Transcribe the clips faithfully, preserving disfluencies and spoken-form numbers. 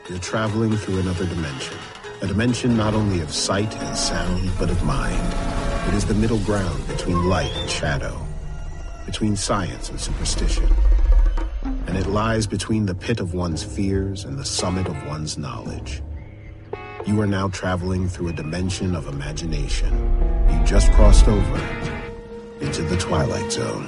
You're traveling through another dimension. A dimension not only of sight and sound, but of mind. It is the middle ground between light and shadow, between science and superstition. And it lies between the pit of one's fears and the summit of one's knowledge. You are now traveling through a dimension of imagination. You just crossed over into the Twilight Zone.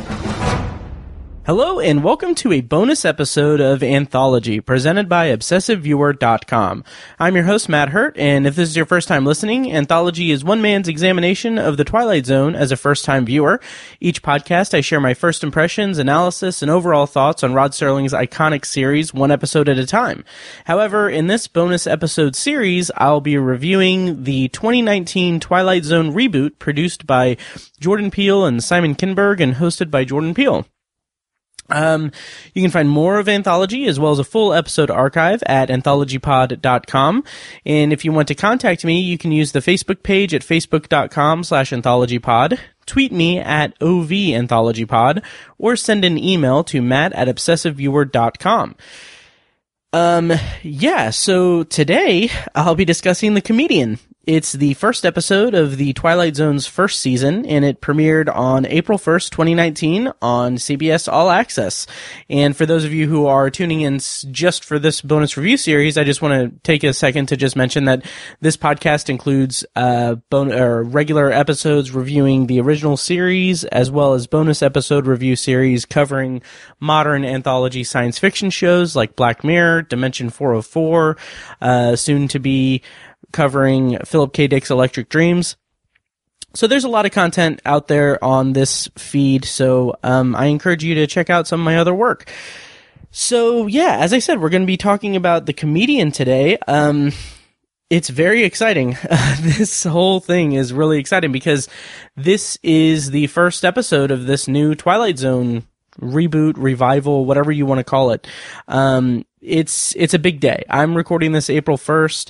Hello and welcome to a bonus episode of Anthology, presented by Obsessive Viewer dot com. I'm your host, Matt Hurt, and if this is your first time listening, Anthology is one man's examination of the Twilight Zone as a first-time viewer. Each podcast, I share my first impressions, analysis, and overall thoughts on Rod Serling's iconic series, one episode at a time. However, in this bonus episode series, I'll be reviewing the twenty nineteen Twilight Zone reboot produced by Jordan Peele and Simon Kinberg and hosted by Jordan Peele. Um, you can find more of Anthology as well as a full episode archive at anthology pod dot com. And if you want to contact me, you can use the Facebook page at facebook dot com slash anthologypod, tweet me at O V anthologypod, or send an email to matt at obsessive viewer dot com. Um, yeah, so today I'll be discussing The Comedian. It's the first episode of the Twilight Zone's first season, and it premiered on April first, twenty nineteen on C B S All Access. And for those of you who are tuning in just for this bonus review series, I just want to take a second to just mention that this podcast includes uh, bon- or regular episodes reviewing the original series, as well as bonus episode review series covering modern anthology science fiction shows like Black Mirror, Dimension four oh four, uh, soon to be covering Philip K. Dick's Electric Dreams. So there's a lot of content out there on this feed, so um, I encourage you to check out some of my other work. So yeah, as I said, we're going to be talking about The Comedian today. Um, it's very exciting. Uh, this whole thing is really exciting because this is the first episode of this new Twilight Zone reboot, revival, whatever you want to call it. Um, it's it's a big day. I'm recording this April first.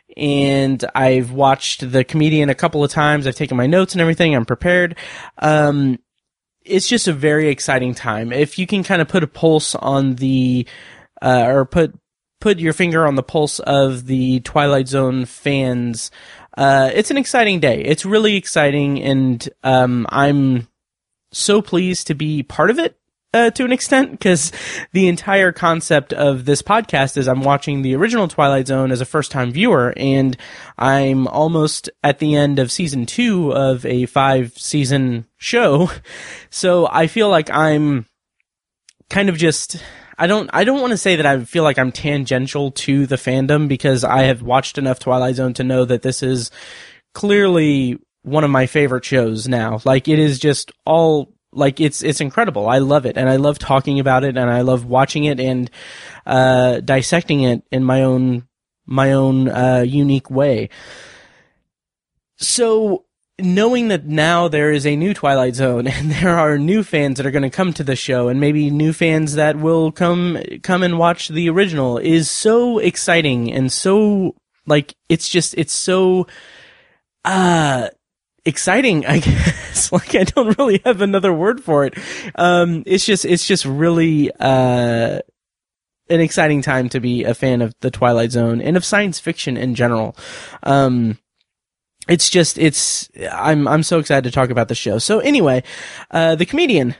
And I've watched The Comedian a couple of times. I've taken my notes and everything. I'm prepared. Um, it's just a very exciting time. If you can kind of put a pulse on the, uh, or put, put your finger on the pulse of the Twilight Zone fans, uh, it's an exciting day. It's really exciting. And, um, I'm so pleased to be part of it. Uh, to an extent, because the entire concept of this podcast is I'm watching the original Twilight Zone as a first-time viewer, and I'm almost at the end of season two of a five-season show, so I feel like I'm kind of just... I don't I don't want to say that I feel like I'm tangential to the fandom, because I have watched enough Twilight Zone to know that this is clearly one of my favorite shows now. Like, it is just all... Like, it's, it's incredible. I love it, and I love talking about it, and I love watching it and, uh, dissecting it in my own, my own, uh, unique way. So, knowing that now there is a new Twilight Zone, and there are new fans that are going to come to the show, and maybe new fans that will come, come and watch the original, is so exciting, and so, like, it's just, it's so, uh, exciting, I guess. Like, I don't really have another word for it. Um, it's just, it's just really, uh, an exciting time to be a fan of the Twilight Zone and of science fiction in general. Um, it's just, it's, I'm, I'm so excited to talk about the show. So anyway, uh, The Comedian.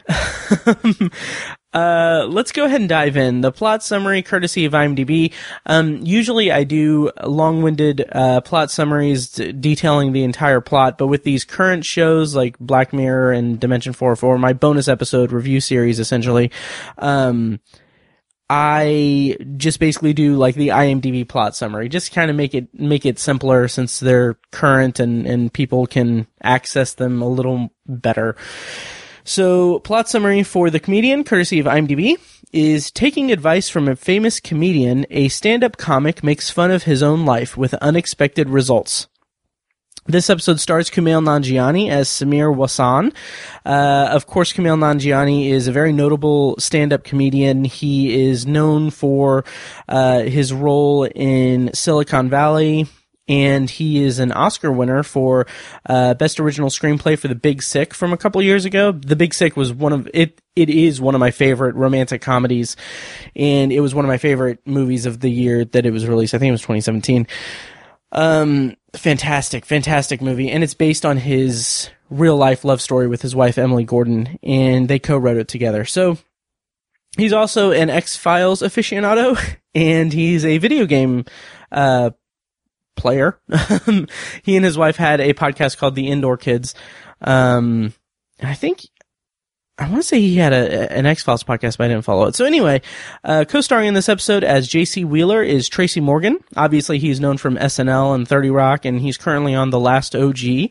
Uh, let's go ahead and dive in. The plot summary, courtesy of IMDb. Um, usually I do long-winded, uh, plot summaries d- detailing the entire plot, but with these current shows like Black Mirror and Dimension four oh four, my bonus episode review series, essentially, um, I just basically do like the IMDb plot summary, just kind of make it, make it simpler since they're current and, and people can access them a little better. So, plot summary for The Comedian, courtesy of IMDb, is taking advice from a famous comedian, a stand-up comic makes fun of his own life with unexpected results. This episode stars Kumail Nanjiani as Samir Wassan. Uh, of course, Kumail Nanjiani is a very notable stand-up comedian. He is known for uh, his role in Silicon Valley, and he is an Oscar winner for uh, Best Original Screenplay for The Big Sick from a couple years ago. The Big Sick was one of it. It is one of my favorite romantic comedies, and it was one of my favorite movies of the year that it was released. I think it was twenty seventeen. Um, fantastic, fantastic movie, and it's based on his real life love story with his wife Emily Gordon, and they co-wrote it together. So he's also an X-Files aficionado, and he's a video game uh player. He and his wife had a podcast called The Indoor Kids. Um, I think, I want to say he had a, an X-Files podcast, but I didn't follow it. So anyway, uh, co-starring in this episode as J C Wheeler is Tracy Morgan. Obviously, he's known from S N L and thirty Rock, and he's currently on The Last O G.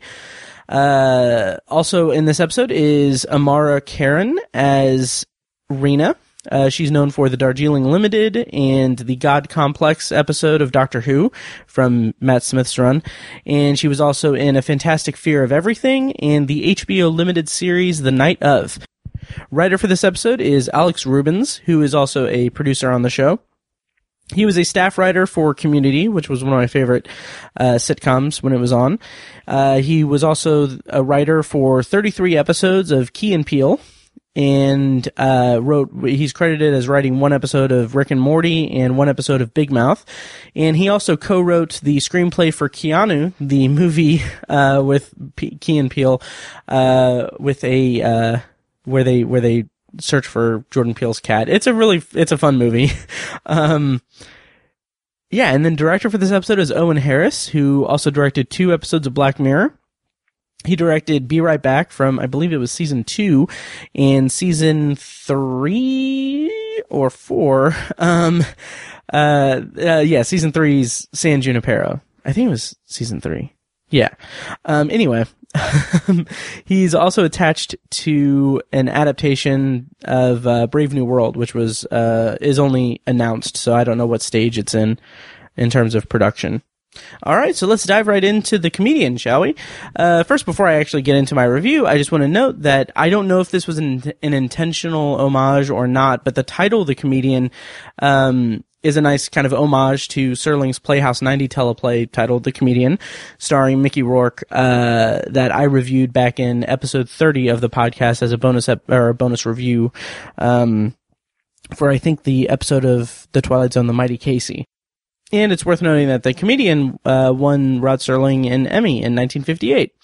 Uh, also in this episode is Amara Karen as Rena. Uh, she's known for the Darjeeling Limited and the God Complex episode of Doctor Who from Matt Smith's run. And she was also in A Fantastic Fear of Everything and the H B O limited series The Night Of. Writer for this episode is Alex Rubens, who is also a producer on the show. He was a staff writer for Community, which was one of my favorite uh, sitcoms when it was on. Uh, he was also a writer for thirty-three episodes of Key and Peele. And uh wrote he's credited as writing one episode of Rick and Morty and one episode of Big Mouth. And he also co-wrote the screenplay for Keanu, the movie uh with P- Key and Peele, uh with a uh where they where they search for Jordan Peele's cat. It's a really it's a fun movie. um yeah, and then director for this episode is Owen Harris, who also directed two episodes of Black Mirror. He directed Be Right Back from, I believe it was season two, and season three or four. Um, uh, uh, yeah, season three's San Junipero. I think it was season three. Yeah. Um, anyway, he's also attached to an adaptation of uh, Brave New World, which was uh, is only announced, so I don't know what stage it's in in terms of production. All right, so let's dive right into The Comedian, shall we? Uh, first, before I actually get into my review, I just want to note that I don't know if this was an, an intentional homage or not, but the title, The Comedian, um, is a nice kind of homage to Serling's Playhouse ninety teleplay titled The Comedian, starring Mickey Rourke, uh, that I reviewed back in episode thirty of the podcast as a bonus ep- or a bonus review, um, for I think the episode of The Twilight Zone, The Mighty Casey. And it's worth noting that The Comedian uh, won Rod Serling an Emmy in nineteen fifty-eight.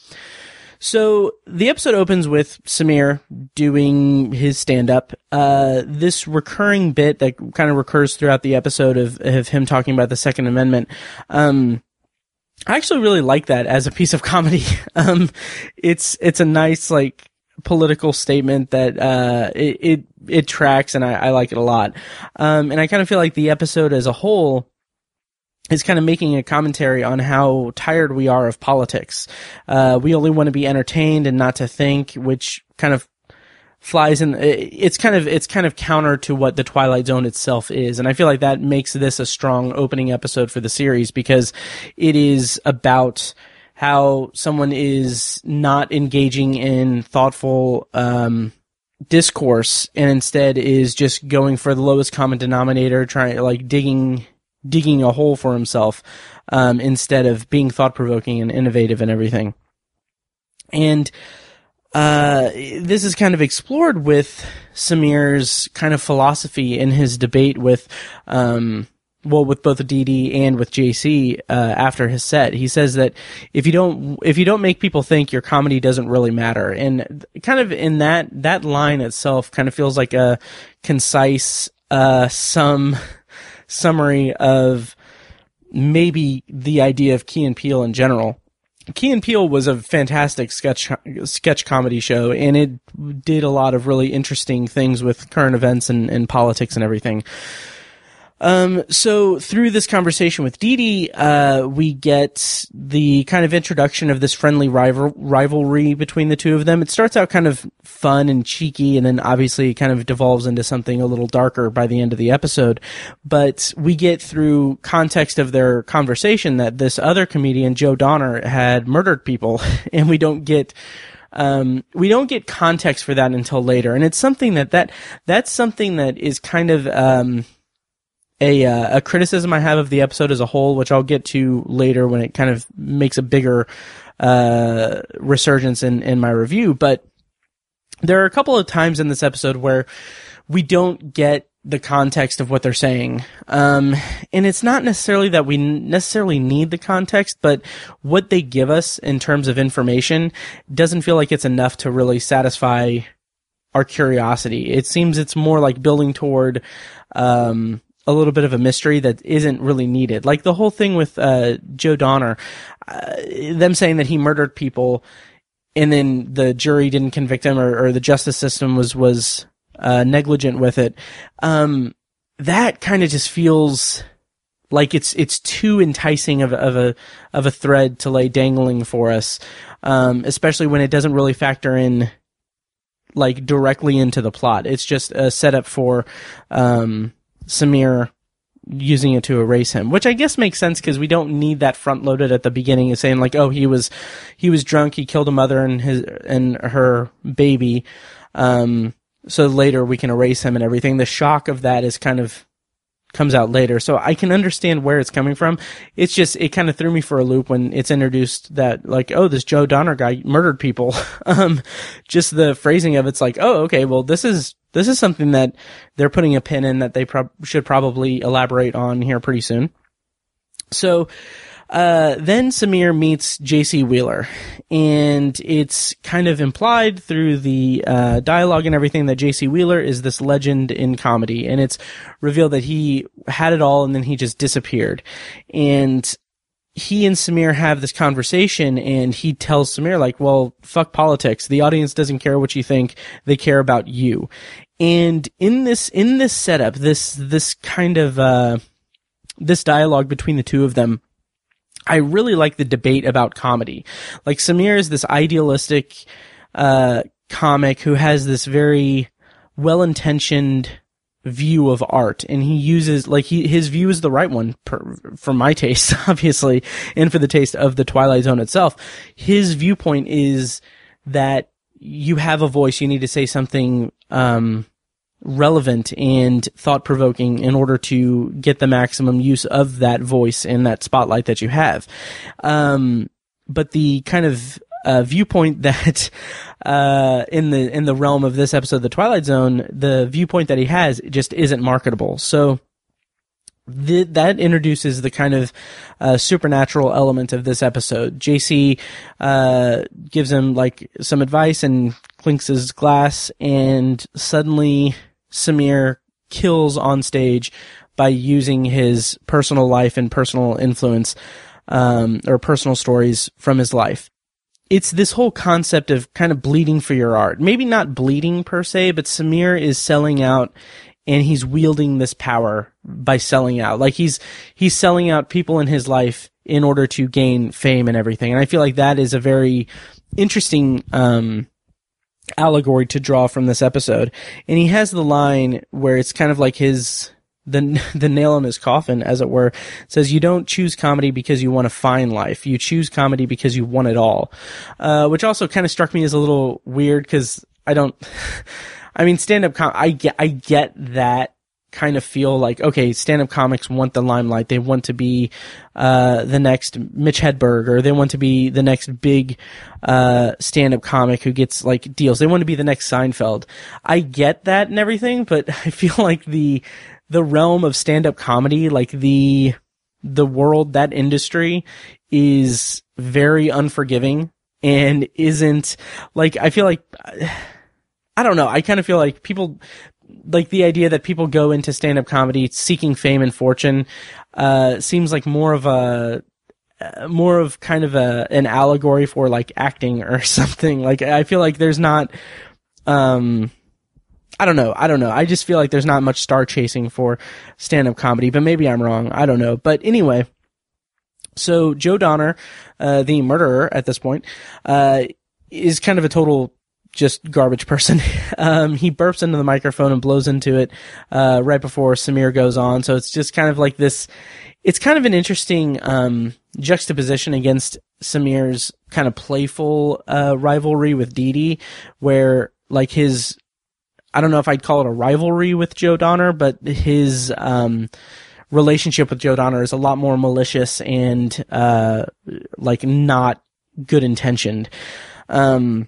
So the episode opens with Samir doing his stand-up. Uh, this recurring bit that kind of recurs throughout the episode of, of him talking about the Second Amendment. Um, I actually really like that as a piece of comedy. um, it's it's a nice like political statement that uh, it, it it tracks, and I, I like it a lot. Um, and I kind of feel like the episode as a whole is kind of making a commentary on how tired we are of politics. Uh, we only want to be entertained and not to think, which kind of flies in, it's kind of, it's kind of counter to what the Twilight Zone itself is. And I feel like that makes this a strong opening episode for the series because it is about how someone is not engaging in thoughtful, um, discourse and instead is just going for the lowest common denominator, trying, like digging, digging a hole for himself, um, instead of being thought-provoking and innovative and everything. And, uh, this is kind of explored with Samir's kind of philosophy in his debate with, um, well, with both Dee Dee and with J C, uh, after his set. He says that if you don't, if you don't make people think, your comedy doesn't really matter. And kind of in that, that line itself kind of feels like a concise, uh, some, summary of maybe the idea of Key and Peele in general. Key and Peele was a fantastic sketch sketch comedy show, and it did a lot of really interesting things with current events and, and politics and everything. Um, so through this conversation with Dee Dee, uh, we get the kind of introduction of this friendly rival, rivalry between the two of them. It starts out kind of fun and cheeky, and then obviously kind of devolves into something a little darker by the end of the episode. But we get through context of their conversation that this other comedian, Joe Donner, had murdered people, and we don't get, um, we don't get context for that until later. And it's something that, that, that's something that is kind of, um, a uh, a criticism I have of the episode as a whole, which I'll get to later when it kind of makes a bigger uh, resurgence in, in my review. But there are a couple of times in this episode where we don't get the context of what they're saying. Um, and it's not necessarily that we necessarily need the context, but what they give us in terms of information doesn't feel like it's enough to really satisfy our curiosity. It seems it's more like building toward um, a little bit of a mystery that isn't really needed. Like the whole thing with uh, Joe Donner, uh, them saying that he murdered people and then the jury didn't convict him, or, or the justice system was was Uh, negligent with it. Um, that kind of just feels like it's it's too enticing of, of a of a thread to lay dangling for us, um, especially when it doesn't really factor in like directly into the plot. It's just a setup for um, Samir using it to erase him, which I guess makes sense because we don't need that front loaded at the beginning of saying like, oh, he was he was drunk, he killed a mother and his and her baby. Um, So later we can erase him and everything. The shock of that is kind of comes out later. So I can understand where it's coming from. It's just, it kind of threw me for a loop when it's introduced that like, oh, this Joe Donner guy murdered people. um, just the phrasing of it's like, oh, okay, well, this is, this is something that they're putting a pin in that they pro- should probably elaborate on here pretty soon. So, Uh, then Samir meets J C Wheeler, and it's kind of implied through the uh, dialogue and everything that J C Wheeler is this legend in comedy, and it's revealed that he had it all and then he just disappeared. And he and Samir have this conversation, and he tells Samir, like, well, fuck politics. The audience doesn't care what you think. They care about you. And in this, in this setup, this, this kind of, uh, this dialogue between the two of them, I really like the debate about comedy. Like Samir is this idealistic uh, comic who has this very well-intentioned view of art, and he uses like he his view is the right one per, for my taste, obviously, and for the taste of the Twilight Zone itself. His viewpoint is that you have a voice, you need to say something um, relevant and thought-provoking in order to get the maximum use of that voice and that spotlight that you have. Um, but the kind of uh, viewpoint that uh, in the in the realm of this episode of The Twilight Zone, the viewpoint that he has just isn't marketable. So th- that introduces the kind of uh, supernatural element of this episode. J C uh, gives him like some advice and clinks his glass, and suddenly Samir kills on stage by using his personal life and personal influence, um, or personal stories from his life. It's this whole concept of kind of bleeding for your art. Maybe not bleeding per se, but Samir is selling out, and he's wielding this power by selling out. Like he's, he's selling out people in his life in order to gain fame and everything. And I feel like that is a very interesting, um, allegory to draw from this episode. And he has the line where it's kind of like his the the nail in his coffin, as it were. It says, you don't choose comedy because you want a fine life, you choose comedy because you want it all, uh which also kind of struck me as a little weird, because I don't I mean stand-up com- I get I get that kind of feel like, okay, stand-up comics want the limelight. They want to be uh the next Mitch Hedberg, or they want to be the next big uh stand-up comic who gets like deals. They want to be the next Seinfeld. I get that and everything, but I feel like the the realm of stand-up comedy, like the the world, that industry is very unforgiving and isn't like, I feel like I don't know, I kind of feel like people like the idea that people go into stand-up comedy seeking fame and fortune, uh, seems like more of a, uh, more of kind of a, an allegory for like acting or something. Like, I feel like there's not, um, I don't know. I don't know. I just feel like there's not much star chasing for stand-up comedy, but maybe I'm wrong. I don't know. But anyway, so Joe Donner, uh, the murderer at this point, uh, is kind of a total just garbage person. um, he burps into the microphone and blows into it, uh, right before Samir goes on. So it's just kind of like this, it's kind of an interesting, um, juxtaposition against Samir's kind of playful, uh, rivalry with Dee Dee, where like his, I don't know if I'd call it a rivalry with Joe Donner, but his, um, relationship with Joe Donner is a lot more malicious and, uh, like not good intentioned. Um,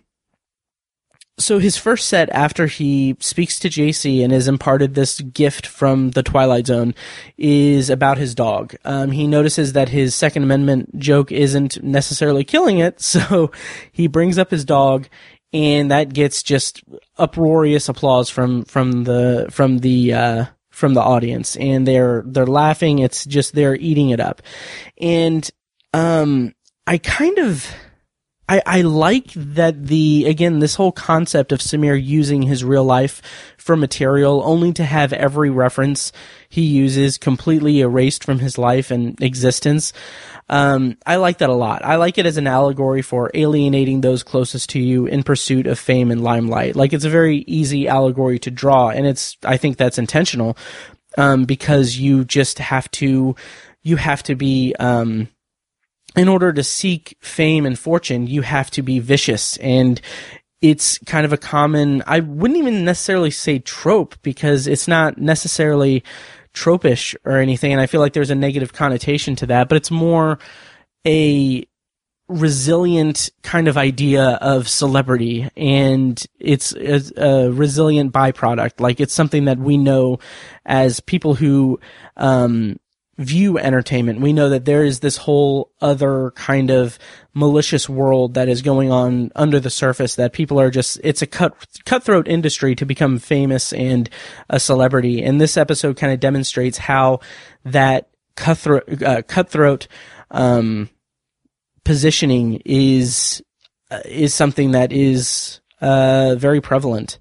So his first set after he speaks to J C and is imparted this gift from the Twilight Zone is about his dog. Um, he notices that his Second Amendment joke isn't necessarily killing it, so he brings up his dog, and that gets just uproarious applause from from the from the uh, from the audience, and they're they're laughing. It's just they're eating it up, and um, I kind of. I, I like that the, again, this whole concept of Samir using his real life for material only to have every reference he uses completely erased from his life and existence. Um, I like that a lot. I like it as an allegory for alienating those closest to you in pursuit of fame and limelight. Like, it's a very easy allegory to draw, and it's, I think that's intentional, um, because you just have to, you have to be, um, in order to seek fame and fortune, you have to be vicious. And it's kind of a common, I wouldn't even necessarily say trope, because it's not necessarily tropish or anything. And I feel like there's a negative connotation to that, but it's more a resilient kind of idea of celebrity. And it's a, a resilient byproduct. Like, it's something that we know as people who, um, view entertainment. We know that there is this whole other kind of malicious world that is going on under the surface, that people are just, it's a cut, cutthroat industry to become famous and a celebrity. And this episode kind of demonstrates how that cutthroat, uh, cutthroat, um, positioning is, uh, is something that is, uh, very prevalent.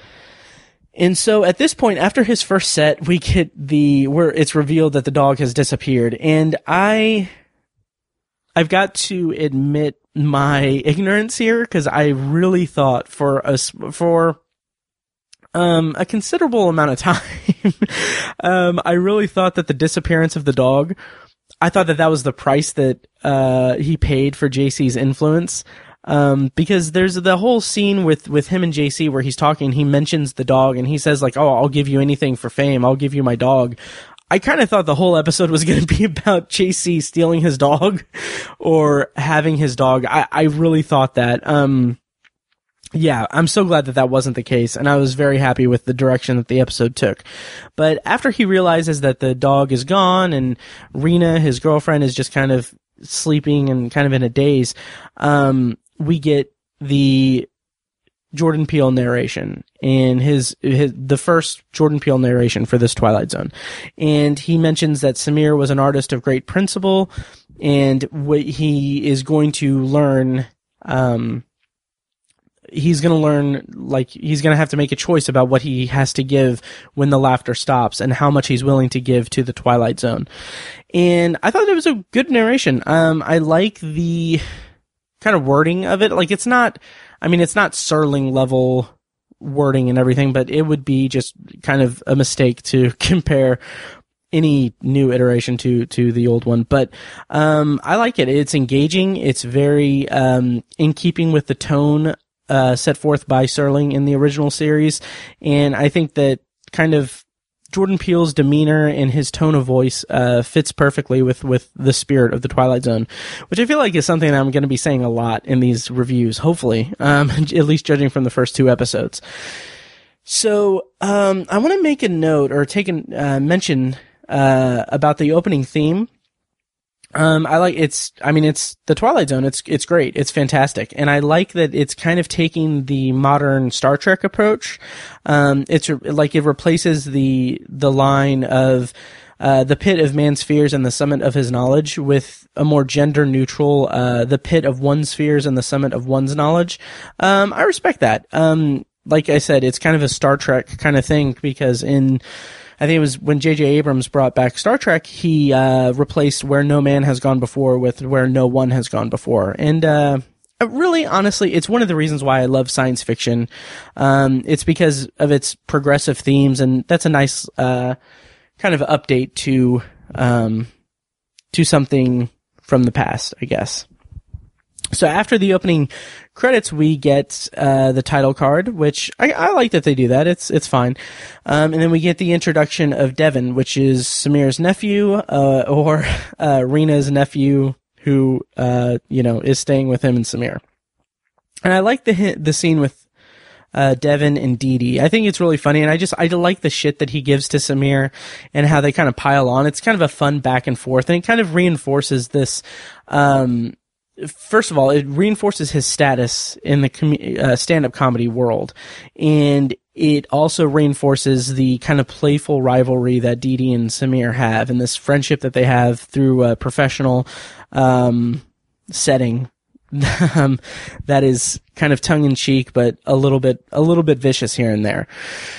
And so at this point, after his first set, we get the, where it's revealed that the dog has disappeared. And I, I've got to admit my ignorance here, because I really thought for us, for, um, a considerable amount of time, um, I really thought that the disappearance of the dog, I thought that that was the price that, uh, he paid for J C's influence. Um, because there's the whole scene with, with him and J C where he's talking, he mentions the dog and he says like, oh, I'll give you anything for fame. I'll give you my dog. I kind of thought the whole episode was going to be about J C stealing his dog or having his dog. I, I really thought that. Um, yeah, I'm so glad that that wasn't the case. And I was very happy with the direction that the episode took. But after he realizes that the dog is gone and Rena, his girlfriend, is just kind of sleeping and kind of in a daze, um, we get the Jordan Peele narration, and his, his the first Jordan Peele narration for this Twilight Zone. And he mentions that Samir was an artist of great principle, and what he is going to learn, um, he's going to learn, like, he's going to have to make a choice about what he has to give when the laughter stops and how much he's willing to give to the Twilight Zone. And I thought it was a good narration. Um, I like the kind of wording of it. Like, it's not, I mean, it's not Serling level wording and everything, but it would be just kind of a mistake to compare any new iteration to, to the old one. But, um, I like it. It's engaging. It's very, um, in keeping with the tone, uh, set forth by Serling in the original series. And I think that kind of Jordan Peele's demeanor and his tone of voice uh, fits perfectly with, with the spirit of the Twilight Zone, which I feel like is something that I'm going to be saying a lot in these reviews, hopefully, um, at least judging from the first two episodes. So um, I want to make a note or take a uh, mention uh, about the opening theme. Um, I like it's, I mean, it's the Twilight Zone. It's, it's great. It's fantastic. And I like that it's kind of taking the modern Star Trek approach. Um, it's re- like it replaces the, the line of, uh, the pit of man's fears and the summit of his knowledge with a more gender neutral, uh, the pit of one's fears and the summit of one's knowledge. Um, I respect that. Um, like I said, it's kind of a Star Trek kind of thing, because in, I think it was when J J Abrams brought back Star Trek, he uh, replaced where no man has gone before with where no one has gone before. And uh, really, honestly, it's one of the reasons why I love science fiction. Um, it's because of its progressive themes, and that's a nice uh, kind of update to um, to something from the past, I guess. So after the opening credits, we get uh, the title card, which I, I like that they do that. It's it's fine. Um, and then we get the introduction of Devin, which is Samir's nephew, uh, or uh, Rena's nephew, who uh, you know is staying with him and Samir. And I like the the scene with uh, Devin and Dee Dee. I think it's really funny, and I just I like the shit that he gives to Samir and how they kind of pile on. It's kind of a fun back and forth, and it kind of reinforces this. Um, First of all, it reinforces his status in the com- uh, stand-up comedy world, and it also reinforces the kind of playful rivalry that Dee Dee and Samir have, and this friendship that they have through a professional um, setting um, that is kind of tongue-in-cheek, but a little bit a little bit vicious here and there.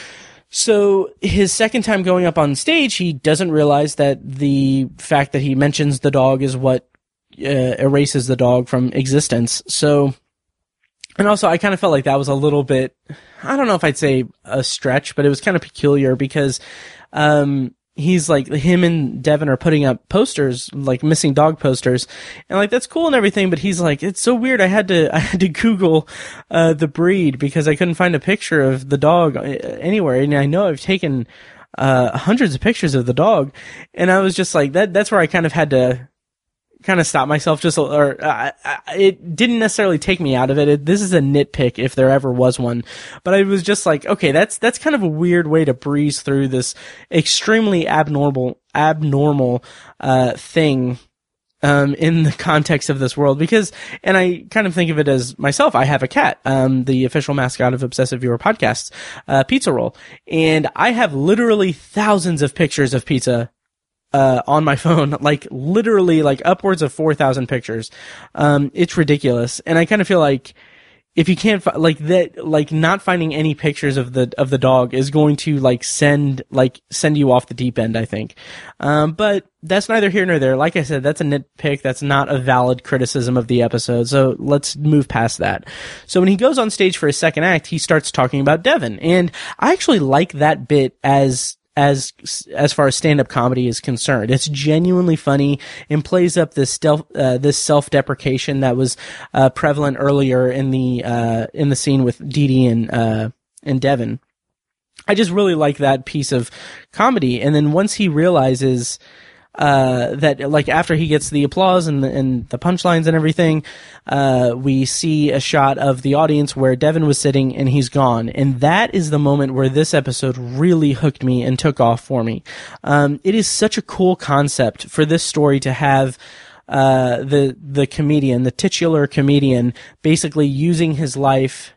So his second time going up on stage, he doesn't realize that the fact that he mentions the dog is what Uh, erases the dog from existence. So, and also I kind of felt like that was a little bit, I don't know if I'd say a stretch, but it was kind of peculiar because, um, he's like, him and Devin are putting up posters, like missing dog posters, and like, that's cool and everything, but he's like, it's so weird. I had to, I had to Google, uh, the breed because I couldn't find a picture of the dog anywhere. And I know I've taken, uh, hundreds of pictures of the dog. And I was just like, that, that's where I kind of had to, kind of stop myself just, or uh, it didn't necessarily take me out of it. it. This is a nitpick if there ever was one, but I was just like, okay, that's, that's kind of a weird way to breeze through this extremely abnormal, abnormal, uh, thing, um, in the context of this world because, and I kind of think of it as myself, I have a cat, um, the official mascot of Obsessive Viewer Podcasts, uh, Pizza Roll, and I have literally thousands of pictures of pizza Uh, on my phone, like literally like upwards of four thousand pictures. Um, it's ridiculous. And I kind of feel like if you can't, fi- like that, like not finding any pictures of the, of the dog is going to like send, like send you off the deep end, I think. Um, but that's neither here nor there. Like I said, that's a nitpick. That's not a valid criticism of the episode. So let's move past that. So when he goes on stage for his second act, he starts talking about Devin. And I actually like that bit as, as as far as stand-up comedy is concerned. It's genuinely funny and plays up this self uh, this self-deprecation that was uh, prevalent earlier in the uh, in the scene with Dee Dee and uh, and Devin. I just really like that piece of comedy. And then once he realizes uh that, like, after he gets the applause and the, and the punchlines and everything, uh we see a shot of the audience where Devin was sitting and he's gone, and that is the moment where this episode really hooked me and took off for me. Um it is such a cool concept for this story to have uh the the comedian, the titular comedian, basically using his life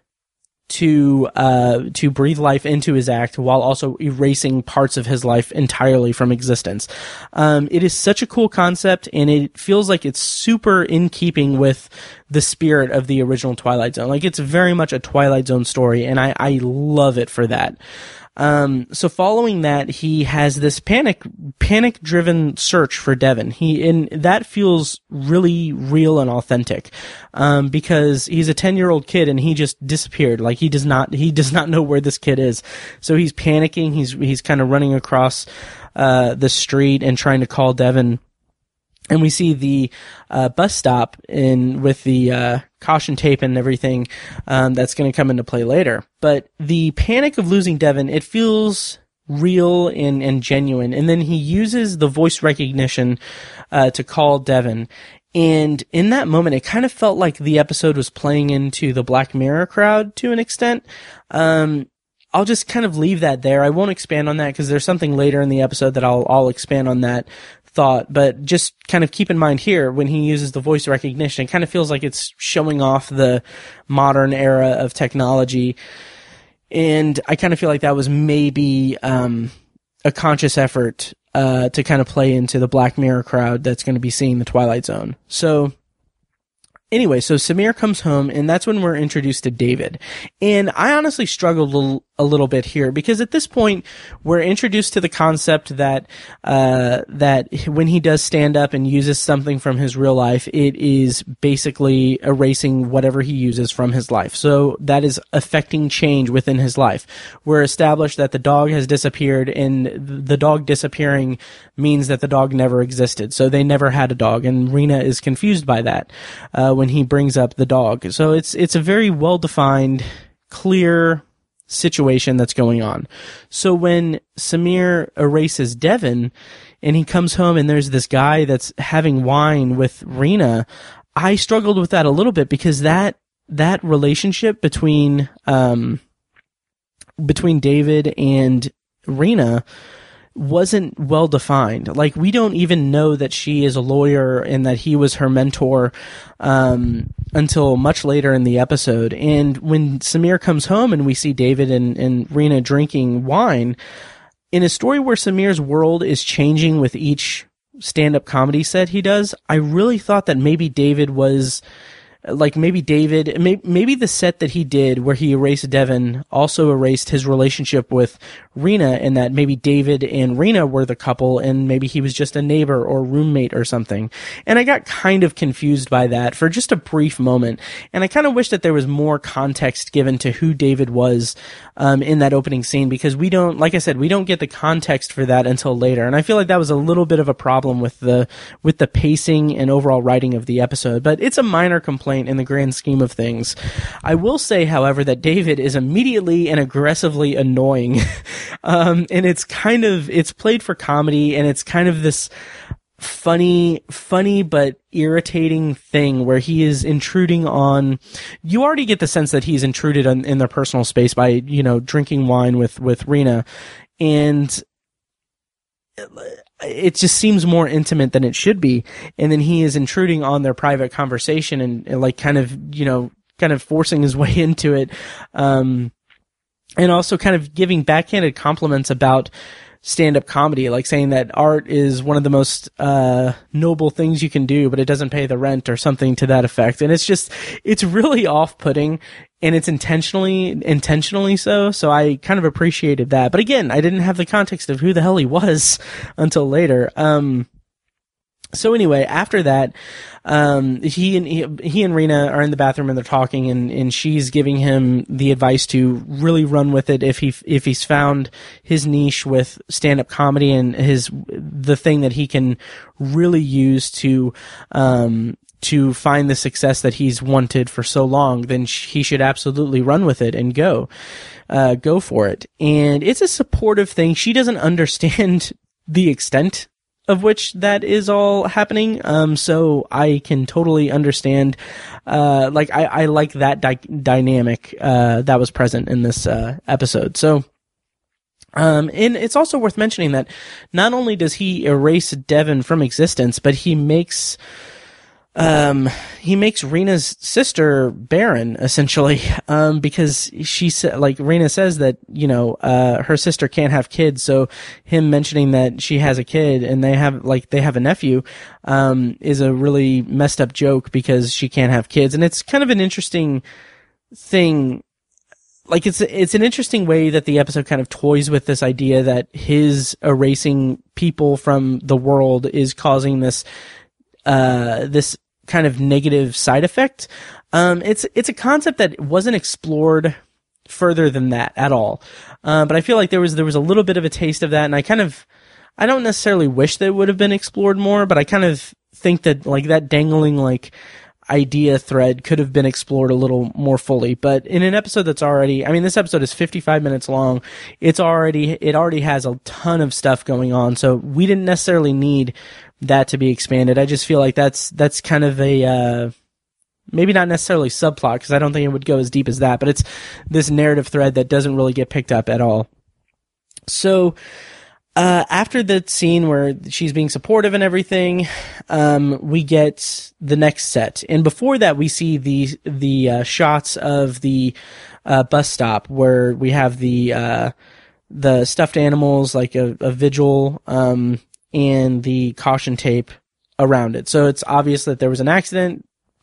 to uh to breathe life into his act while also erasing parts of his life entirely from existence. Um it is such a cool concept, and it feels like it's super in keeping with the spirit of the original Twilight Zone. Like, it's very much a Twilight Zone story, and I I love it for that. Um, so following that, he has this panic, panic driven search for Devin. He, and that feels really real and authentic, um, because he's a ten year old kid and he just disappeared. Like, he does not, he does not know where this kid is. So he's panicking. He's, he's kind of running across, uh, the street and trying to call Devin. And we see the uh, bus stop in with the uh, caution tape and everything um, that's going to come into play later. But the panic of losing Devin, it feels real and, and genuine. And then he uses the voice recognition uh, to call Devin. And in that moment, it kind of felt like the episode was playing into the Black Mirror crowd to an extent. Um, I'll just kind of leave that there. I won't expand on that because there's something later in the episode that I'll, I'll expand on that thought, but just kind of keep in mind here when he uses the voice recognition, it kind of feels like it's showing off the modern era of technology. And I kind of feel like that was maybe um, a conscious effort uh, to kind of play into the Black Mirror crowd that's going to be seeing the Twilight Zone. So anyway, so Samir comes home, and that's when we're introduced to David. And I honestly struggled a little bit here, because at this point we're introduced to the concept that uh, that when he does stand up and uses something from his real life, it is basically erasing whatever he uses from his life. So that is affecting change within his life. We're established that the dog has disappeared, and the dog disappearing means that the dog never existed. So they never had a dog, and Rena is confused by that uh, when he brings up the dog. So it's it's a very well-defined, clear situation that's going on. So when Samir erases Devon and he comes home and there's this guy that's having wine with Rena, I struggled with that a little bit, because that that relationship between um between David and Rena wasn't well defined. Like, we don't even know that she is a lawyer and that he was her mentor um, until much later in the episode. And when Samir comes home and we see David and, and Rena drinking wine, in a story where Samir's world is changing with each stand-up comedy set he does, I really thought that maybe David was... Like maybe David, maybe the set that he did where he erased Devon also erased his relationship with Rena, and that maybe David and Rena were the couple and maybe he was just a neighbor or roommate or something. And I got kind of confused by that for just a brief moment. And I kind of wish that there was more context given to who David was um, in that opening scene, because we don't, like I said, we don't get the context for that until later. And I feel like that was a little bit of a problem with the, with the pacing and overall writing of the episode, but it's a minor complaint in the grand scheme of things. I will say, however, that David is immediately and aggressively annoying. um, and it's kind of, it's played for comedy, and it's kind of this funny, funny, but irritating thing where he is intruding on, you already get the sense that he's intruded on, in their personal space by, you know, drinking wine with, with Rena. And it just seems more intimate than it should be. And then he is intruding on their private conversation and, and like kind of, you know, kind of forcing his way into it. Um, and also kind of giving backhanded compliments about stand-up comedy, like saying that art is one of the most uh noble things you can do, but it doesn't pay the rent or something to that effect. And it's just, it's really off-putting, and it's intentionally intentionally so. So I kind of appreciated that. But again, I didn't have the context of who the hell he was until later. Um So anyway, after that, um, he and he, he and Rena are in the bathroom and they're talking, and, and she's giving him the advice to really run with it if he if he's found his niche with stand-up comedy and his the thing that he can really use to um to find the success that he's wanted for so long, then he should absolutely run with it and go uh go for it. And it's a supportive thing. She doesn't understand the extent of which that is all happening. Um, so I can totally understand, uh, like, I, I like that di- dynamic, uh, that was present in this, uh, episode. So, um, and it's also worth mentioning that not only does he erase Devon from existence, but he makes, um, he makes Rena's sister barren, essentially, um, because she said, like, Rena says that, you know, uh, her sister can't have kids, so him mentioning that she has a kid and they have, like, they have a nephew, um, is a really messed up joke because she can't have kids. And it's kind of an interesting thing. Like, it's, it's an interesting way that the episode kind of toys with this idea that his erasing people from the world is causing this, uh, this kind of negative side effect. Um, it's, it's a concept that wasn't explored further than that at all. Uh, but I feel like there was, there was a little bit of a taste of that. And I kind of, I don't necessarily wish that it would have been explored more, but I kind of think that like that dangling, like, idea thread could have been explored a little more fully. But in an episode that's already, I mean, this episode is fifty-five minutes long. It's already, it already has a ton of stuff going on. So we didn't necessarily need that to be expanded. I just feel like that's, that's kind of a, uh, maybe not necessarily subplot, because I don't think it would go as deep as that, but it's this narrative thread that doesn't really get picked up at all. So, Uh, after the scene where she's being supportive and everything, um, we get the next set. And before that, we see the, the, uh, shots of the, uh, bus stop where we have the, uh, the stuffed animals, like a, a vigil, um, and the caution tape around it. So it's obvious that there was an accident.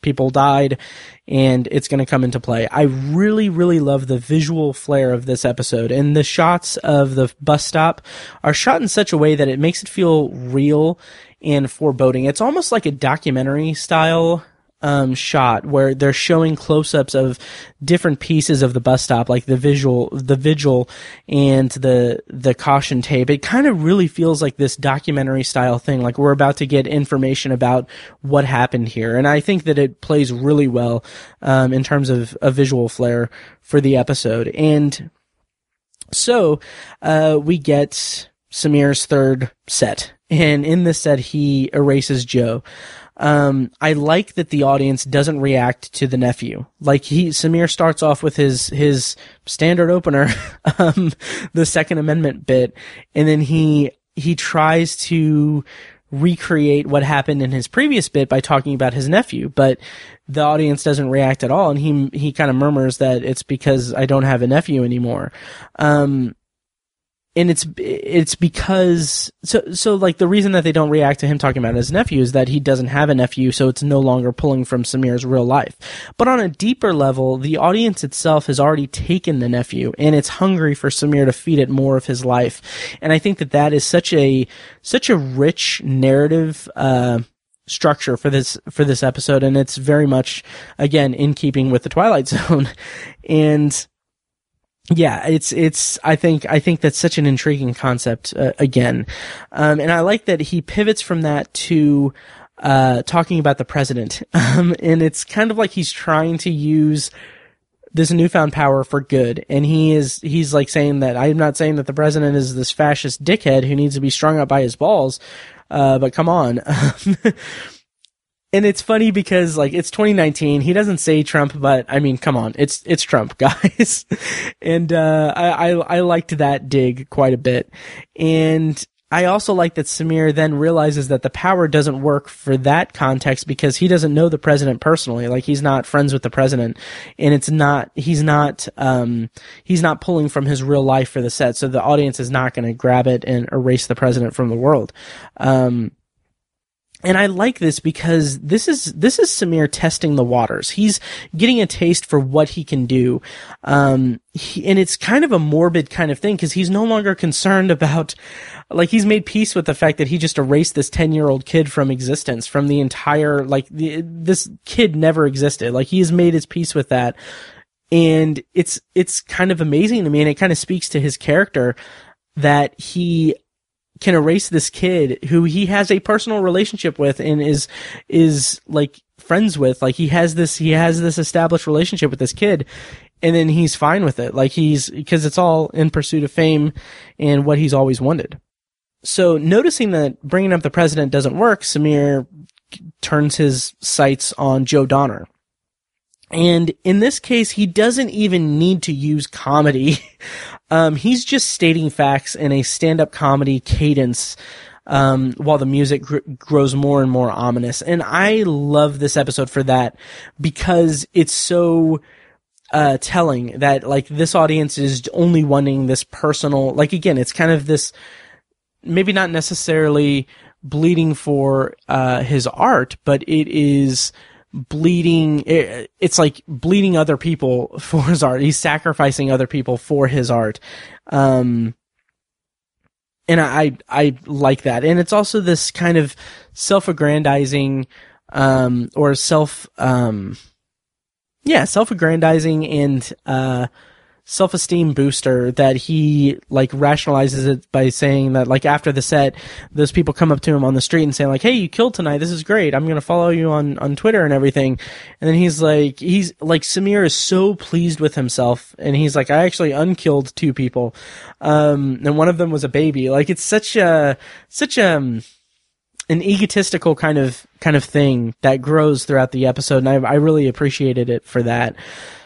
people died, and it's going to come into play. I really, really love the visual flair of this episode, and the shots of the bus stop are shot in such a way that it makes it feel real and foreboding. It's almost like a documentary style um, shot where they're showing close-ups of different pieces of the bus stop, like the visual, the vigil and the, the caution tape. It kind of really feels like this documentary style thing, like we're about to get information about what happened here. And I think that it plays really well, um, in terms of a visual flair for the episode. And so, uh, we get Samir's third set. And in this set, he erases Joe. Um, I like that the audience doesn't react to the nephew. Like he, Samir starts off with his, his standard opener, um, the Second Amendment bit, and then he, he tries to recreate what happened in his previous bit by talking about his nephew, but the audience doesn't react at all, and he, he kind of murmurs that it's because I don't have a nephew anymore. Um, And it's, it's because, so, so like the reason that they don't react to him talking about his nephew is that he doesn't have a nephew, so it's no longer pulling from Samir's real life. But on a deeper level, the audience itself has already taken the nephew, and it's hungry for Samir to feed it more of his life. And I think that that is such a, such a rich narrative, uh, structure for this, for this episode, and it's very much, again, in keeping with the Twilight Zone. And, yeah, it's, it's, I think, I think that's such an intriguing concept, uh, again. Um, and I like that he pivots from that to, uh, talking about the president. Um, and it's kind of like he's trying to use this newfound power for good. And he is, he's like saying that I'm not saying that the president is this fascist dickhead who needs to be strung up by his balls. Uh, but come on. And it's funny because, like, it's twenty nineteen. He doesn't say Trump, but I mean, come on, it's it's Trump, guys. And uh, I, I I liked that dig quite a bit. And I also like that Samir then realizes that the power doesn't work for that context because he doesn't know the president personally. Like, he's not friends with the president, and it's not he's not um he's not pulling from his real life for the set. So the audience is not going to grab it and erase the president from the world. Um. And I like this because this is, this is Samir testing the waters. He's getting a taste for what he can do. Um, he, and it's kind of a morbid kind of thing because he's no longer concerned about, like, he's made peace with the fact that he just erased this ten year old kid from existence, from the entire, like, the, this kid never existed. Like, he has made his peace with that. And it's, it's kind of amazing to me. And it kind of speaks to his character that he can erase this kid who he has a personal relationship with and is, is like friends with. Like, he has this, he has this established relationship with this kid, and then he's fine with it. Like, he's, because it's all in pursuit of fame and what he's always wanted. So noticing that bringing up the president doesn't work, Samir turns his sights on Joe Donner. And in this case, he doesn't even need to use comedy. Um, he's just stating facts in a stand-up comedy cadence, um, while the music gr- grows more and more ominous. And I love this episode for that because it's so, uh, telling that, like, this audience is only wanting this personal, like, again, it's kind of this, maybe not necessarily bleeding for, uh, his art, but it is bleeding, it's like bleeding other people for his art. He's sacrificing other people for his art. Um, and I, I like that. And it's also this kind of self-aggrandizing, um, or self, um, yeah, self-aggrandizing and, uh, self-esteem booster that he, like, rationalizes it by saying that, like, after the set, those people come up to him on the street and saying, like, hey, you killed tonight, this is great, I'm gonna follow you on, on Twitter and everything. And then he's like, he's, like, Samir is so pleased with himself, and he's like, I actually unkilled two people, um, and one of them was a baby. Like, it's such a, such a, um, an egotistical kind of, kind of thing that grows throughout the episode, and I, I really appreciated it for that.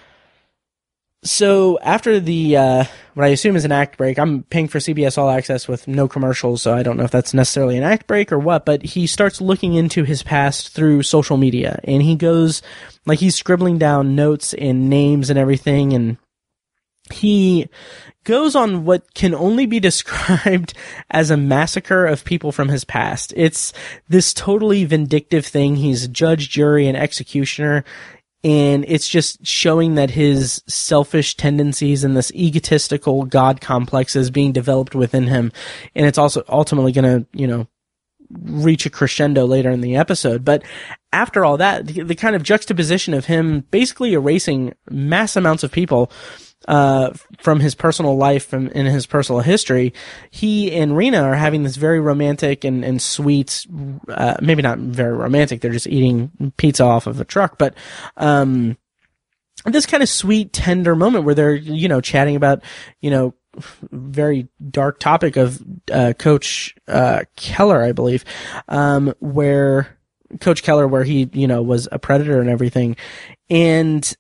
So after the, uh, what I assume is an act break, I'm paying for C B S All Access with no commercials, so I don't know if that's necessarily an act break or what, but he starts looking into his past through social media, and he goes, like, he's scribbling down notes and names and everything, and he goes on what can only be described as a massacre of people from his past. It's this totally vindictive thing. He's judge, jury, and executioner. And it's just showing that his selfish tendencies and this egotistical God complex is being developed within him. And it's also ultimately going to, you know, reach a crescendo later in the episode. But after all that, the, the kind of juxtaposition of him basically erasing mass amounts of people uh from his personal life, from in his personal history, he and Rena are having this very romantic and, and sweet, uh maybe not very romantic, they're just eating pizza off of a truck, but um this kind of sweet, tender moment where they're, you know, chatting about, you know, very dark topic of uh Coach uh Keller, I believe, um where Coach Keller, where he, you know, was a predator and everything. And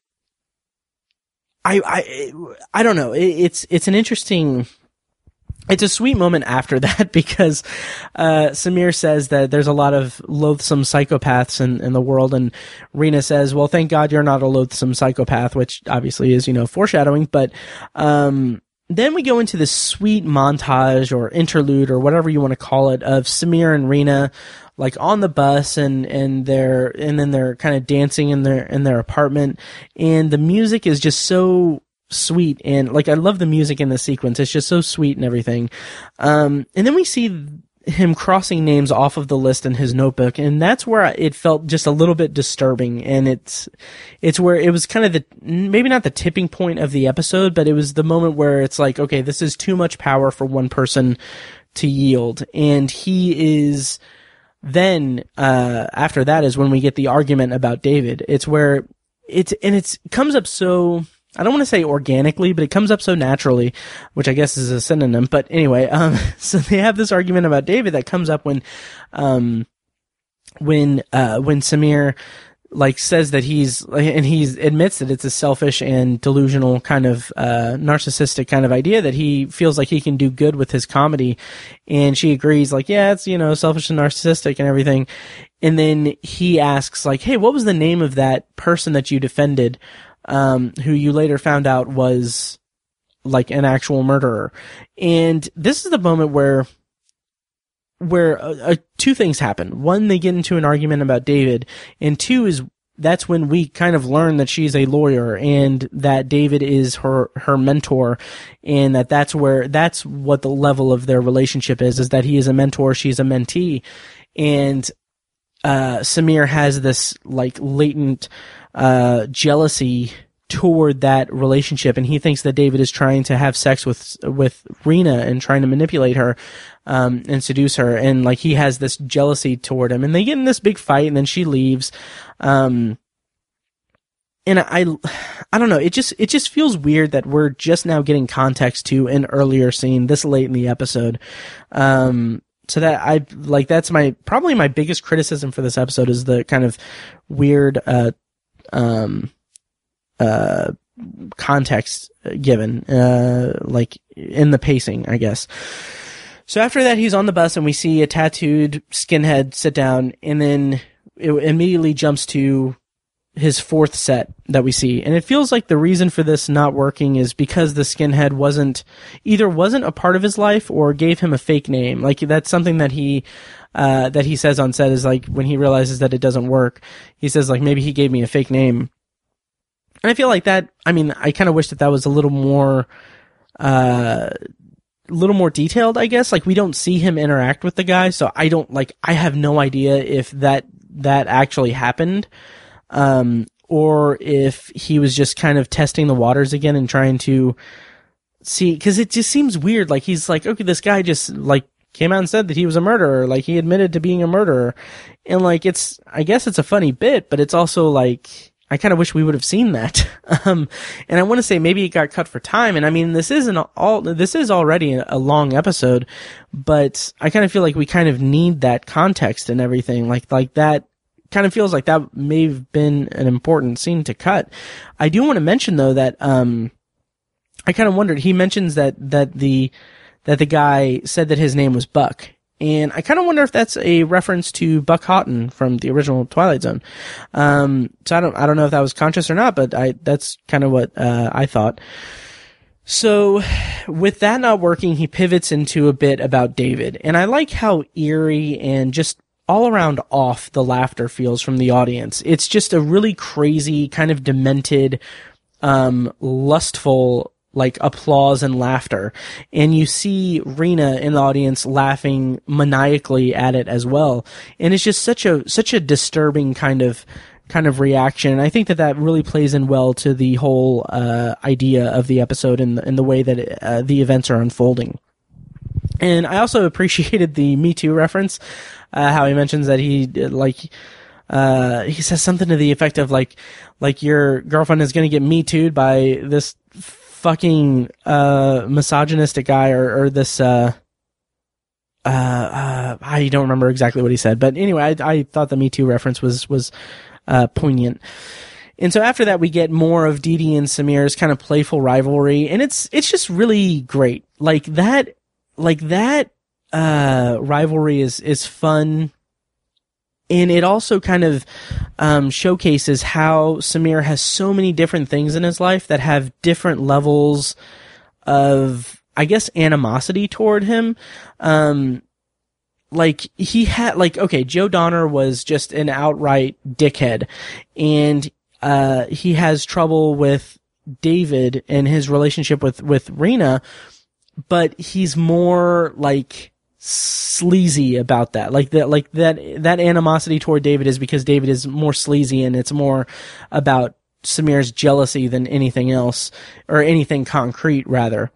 I, I, I don't know. It, it's, it's an interesting, it's a sweet moment after that because, uh, Samir says that there's a lot of loathsome psychopaths in, in the world. And Rena says, well, thank God you're not a loathsome psychopath, which obviously is, you know, foreshadowing. But, um, then we go into this sweet montage or interlude or whatever you want to call it of Samir and Rena, like on the bus, and, and they're, and then they're kind of dancing in their, in their apartment. And the music is just so sweet. And like, I love the music in the sequence. It's just so sweet and everything. Um, and then we see him crossing names off of the list in his notebook. And that's where it felt just a little bit disturbing. And it's, it's where it was kind of the, maybe not the tipping point of the episode, but it was the moment where it's like, okay, this is too much power for one person to yield. And he is, Then, uh, after that is when we get the argument about David. It's where it's, and it's, it comes up so, I don't want to say organically, but it comes up so naturally, which I guess is a synonym. But anyway, um, so they have this argument about David that comes up when, um, when, uh, when Samir, like, says that he's, and he admits that it's a selfish and delusional kind of, uh, narcissistic kind of idea that he feels like he can do good with his comedy. And she agrees, like, yeah, it's, you know, selfish and narcissistic and everything. And then he asks, like, hey, what was the name of that person that you defended, um, who you later found out was, like, an actual murderer? And this is the moment where, where uh, uh, two things happen. One, they get into an argument about David, and two is that's when we kind of learn that she's a lawyer and that David is her her mentor, and that that's where that's what the level of their relationship is is that he is a mentor, she's a mentee. And uh Samir has this like latent uh jealousy toward that relationship, and he thinks that David is trying to have sex with with Rena and trying to manipulate her um and seduce her, and like he has this jealousy toward him, and they get in this big fight, and then she leaves. um and I I don't know, it just it just feels weird that we're just now getting context to an earlier scene this late in the episode. um So that I like that's my probably my biggest criticism for this episode is the kind of weird uh um uh context given, uh like in the pacing, I guess. So after that, he's on the bus and we see a tattooed skinhead sit down, and then it immediately jumps to his fourth set that we see. And it feels like the reason for this not working is because the skinhead wasn't either wasn't a part of his life or gave him a fake name. Like that's something that he uh that he says on set, is like when he realizes that it doesn't work, he says like, maybe he gave me a fake name. And I feel like that, I mean, I kind of wish that that was a little more, uh, a little more detailed, I guess. Like, we don't see him interact with the guy, so I don't, like, I have no idea if that, that actually happened, um, or if he was just kind of testing the waters again and trying to see, because it just seems weird. Like, he's like, okay, this guy just, like, came out and said that he was a murderer. Like, he admitted to being a murderer. And, like, it's, I guess it's a funny bit, but it's also, like, I kind of wish we would have seen that. Um, and I want to say maybe it got cut for time. And I mean, this isn't all, this is already a long episode, but I kind of feel like we kind of need that context and everything. Like, like that kind of feels like that may have been an important scene to cut. I do want to mention though that, um, I kind of wondered, he mentions that, that the, that the guy said that his name was Buck. And I kind of wonder if that's a reference to Buck Houghton from the original Twilight Zone. Um, so I don't, I don't know if that was conscious or not, but I, that's kind of what, uh, I thought. So with that not working, he pivots into a bit about David. And I like how eerie and just all around off the laughter feels from the audience. It's just a really crazy, kind of demented, um, lustful, like applause and laughter. And you see Rena in the audience laughing maniacally at it as well. And it's just such a, such a disturbing kind of kind of reaction. And I think that that really plays in well to the whole uh, idea of the episode and, and the way that it, uh, the events are unfolding. And I also appreciated the Me Too reference, uh, how he mentions that he, like, uh, he says something to the effect of, like, like your girlfriend is going to get Me Too'd by this fucking uh, misogynistic guy or, or this... Uh, uh, uh, I don't remember exactly what he said. But anyway, I, I thought the Me Too reference was... was Uh, poignant. And so after that, we get more of Dee Dee and Sameer's kind of playful rivalry, and it's it's just really great. Like that, like that uh, rivalry is is fun, and it also kind of um, showcases how Sameer has so many different things in his life that have different levels of, I guess, animosity toward him. Um, Like, he had, like, okay, Joe Donner was just an outright dickhead, and, uh, he has trouble with David and his relationship with, with Rena, but he's more, like, sleazy about that. Like, that, like, that, that animosity toward David is because David is more sleazy, and it's more about Sameer's jealousy than anything else, or anything concrete, rather.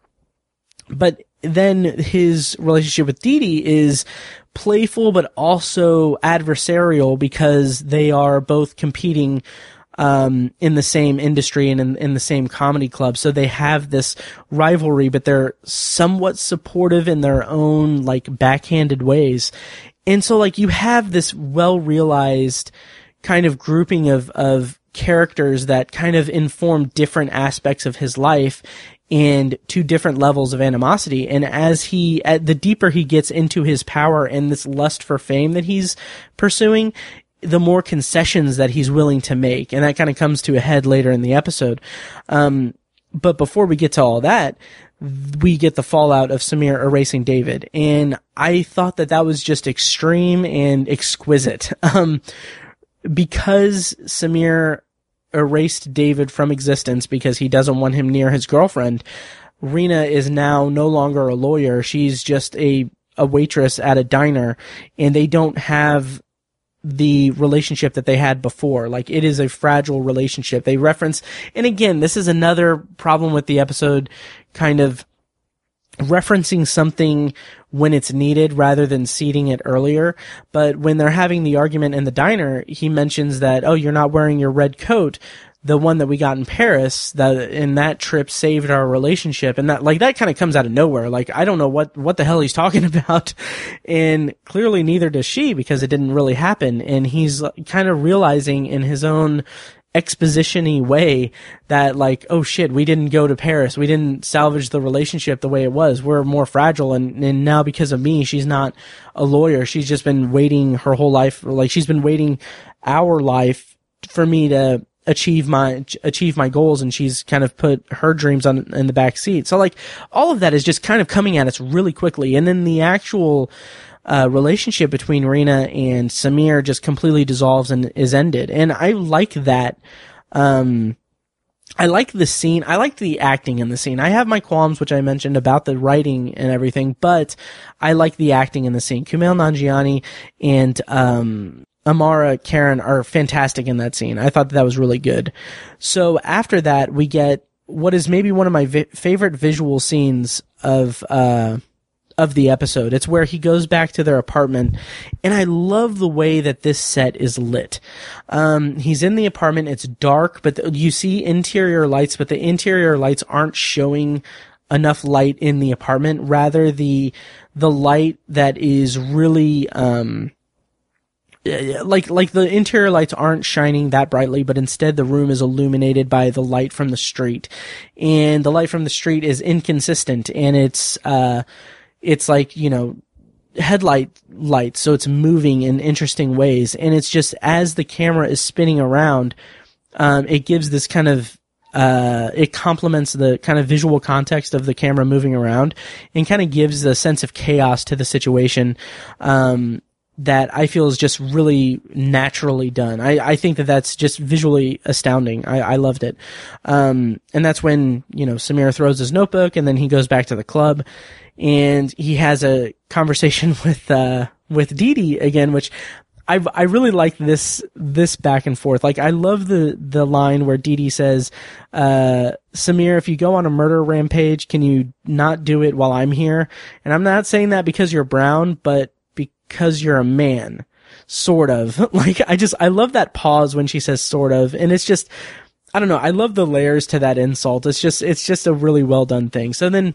But then his relationship with Dee Dee is playful but also adversarial because they are both competing um in the same industry and in, in the same comedy club. So they have this rivalry, but they're somewhat supportive in their own, like, backhanded ways. And so, like, you have this well-realized kind of grouping of of characters that kind of inform different aspects of his life and to different levels of animosity. And as he, at the deeper he gets into his power and this lust for fame that he's pursuing, the more concessions that he's willing to make. And that kind of comes to a head later in the episode. Um, but before we get to all that, we get the fallout of Sameer erasing David. And I thought that that was just extreme and exquisite. Um, because Sameer erased David from existence because he doesn't want him near his girlfriend, Rena is now no longer a lawyer. She's just a, a waitress at a diner, and they don't have the relationship that they had before. Like, it is a fragile relationship. They reference, and again, this is another problem with the episode, kind of referencing something when it's needed rather than seeding it earlier. But when they're having the argument in the diner, he mentions that, oh, you're not wearing your red coat, the one that we got in Paris, that in that trip saved our relationship. And that, like, that kind of comes out of nowhere. Like, I don't know what, what the hell he's talking about. And clearly neither does she, because it didn't really happen. And he's kind of realizing in his own exposition-y way that, like, oh shit, we didn't go to Paris. We didn't salvage the relationship the way it was. We're more fragile. And, and now because of me, she's not a lawyer. She's just been waiting her whole life. Like, she's been waiting our life for me to achieve my, achieve my goals. And she's kind of put her dreams on in the back seat. So, like, all of that is just kind of coming at us really quickly. And then the actual Uh, relationship between Rena and Sameer just completely dissolves and is ended. And I like that. Um, I like the scene. I like the acting in the scene. I have my qualms, which I mentioned about the writing and everything, but I like the acting in the scene. Kumail Nanjiani and, um, Amara Karen are fantastic in that scene. I thought that, that was really good. So after that, we get what is maybe one of my vi- favorite visual scenes of, uh, of the episode. It's where he goes back to their apartment, and I love the way that this set is lit. Um, he's in the apartment, it's dark, but the, you see interior lights, but the interior lights aren't showing enough light in the apartment. Rather, the, the light that is really, um, like, like the interior lights aren't shining that brightly, but instead the room is illuminated by the light from the street. And the light from the street is inconsistent, and it's, uh, it's like, you know, headlight lights, so it's moving in interesting ways. And it's just, as the camera is spinning around, um, it gives this kind of uh, it complements the kind of visual context of the camera moving around and kind of gives a sense of chaos to the situation, um, that I feel is just really naturally done. I, I think that that's just visually astounding. I, I loved it. Um, and that's when, you know, Samir throws his notebook and then he goes back to the club and he has a conversation with, uh, with Dee Dee again, which I, I really like this, this back and forth. Like, I love the, the line where Dee Dee says, uh, Samir, if you go on a murder rampage, can you not do it while I'm here? And I'm not saying that because you're brown, but because you're a man, sort of. Like, I just, I love that pause when she says sort of, and it's just, I don't know, I love the layers to that insult. It's just, it's just a really well done thing. So then,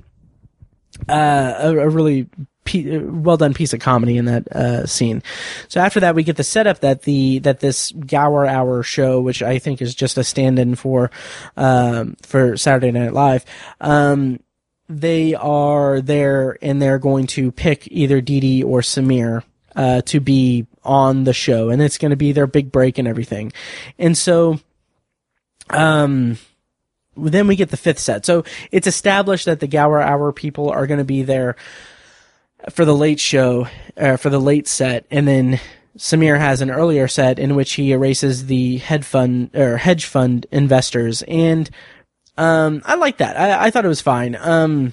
uh, a, a really pe- well done piece of comedy in that, uh, scene. So after that, we get the setup that the, that this Gower Hour show, which I think is just a stand-in for, um, for Saturday Night Live, um, they are there and they're going to pick either Dee Dee or Samir, uh, to be on the show, and it's going to be their big break and everything. And so, um, then we get the fifth set. So it's established that the Gower Hour people are going to be there for the late show, uh, for the late set, and then Samir has an earlier set in which he erases the hedge fund or hedge fund investors. And Um, I like that. I, I thought it was fine. Um,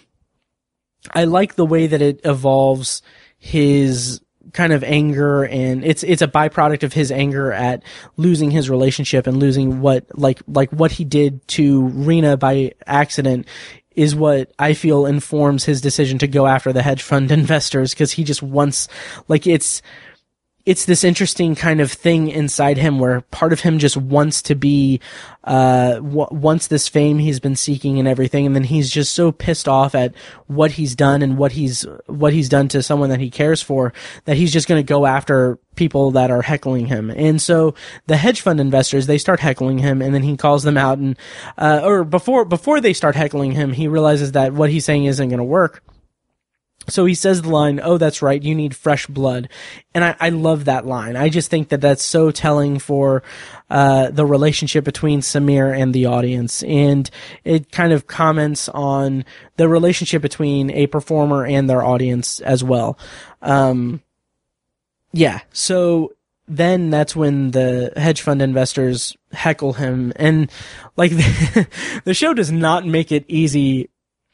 I like the way that it evolves his kind of anger, and it's, it's a byproduct of his anger at losing his relationship and losing what, like, like what he did to Rena by accident is what I feel informs his decision to go after the hedge fund investors, because he just wants, like, it's, it's this interesting kind of thing inside him where part of him just wants to be, uh, w- wants this fame he's been seeking and everything. And then he's just so pissed off at what he's done and what he's, what he's done to someone that he cares for, that he's just going to go after people that are heckling him. And so the hedge fund investors, they start heckling him, and then he calls them out, and, uh, or before, before they start heckling him, he realizes that what he's saying isn't going to work. So he says the line, "Oh, that's right, you need fresh blood." And I, I love that line. I just think that that's so telling for, uh, the relationship between Samir and the audience. And it kind of comments on the relationship between a performer and their audience as well. Um, yeah. So then that's when the hedge fund investors heckle him. And like, the, the show does not make it easy,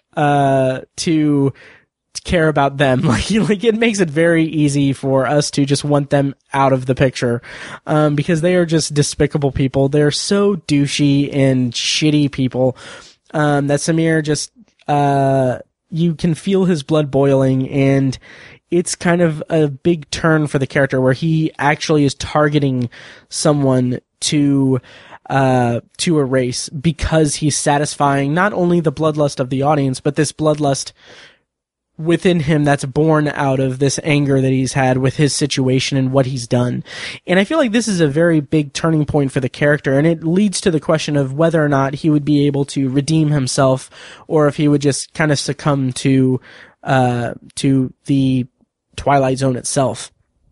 uh, to, care about them. Like, like it makes it very easy for us to just want them out of the picture, um, because they are just despicable people. They're so douchey and shitty people, um, that Samir just, uh, you can feel his blood boiling, and it's kind of a big turn for the character where he actually is targeting someone to, uh, to erase, because he's satisfying not only the bloodlust of the audience, but this bloodlust within him that's born out of this anger that he's had with his situation and what he's done. And I feel like this is a very big turning point for the character, and it leads to the question of whether or not he would be able to redeem himself, or if he would just kind of succumb to, uh, to the Twilight Zone itself.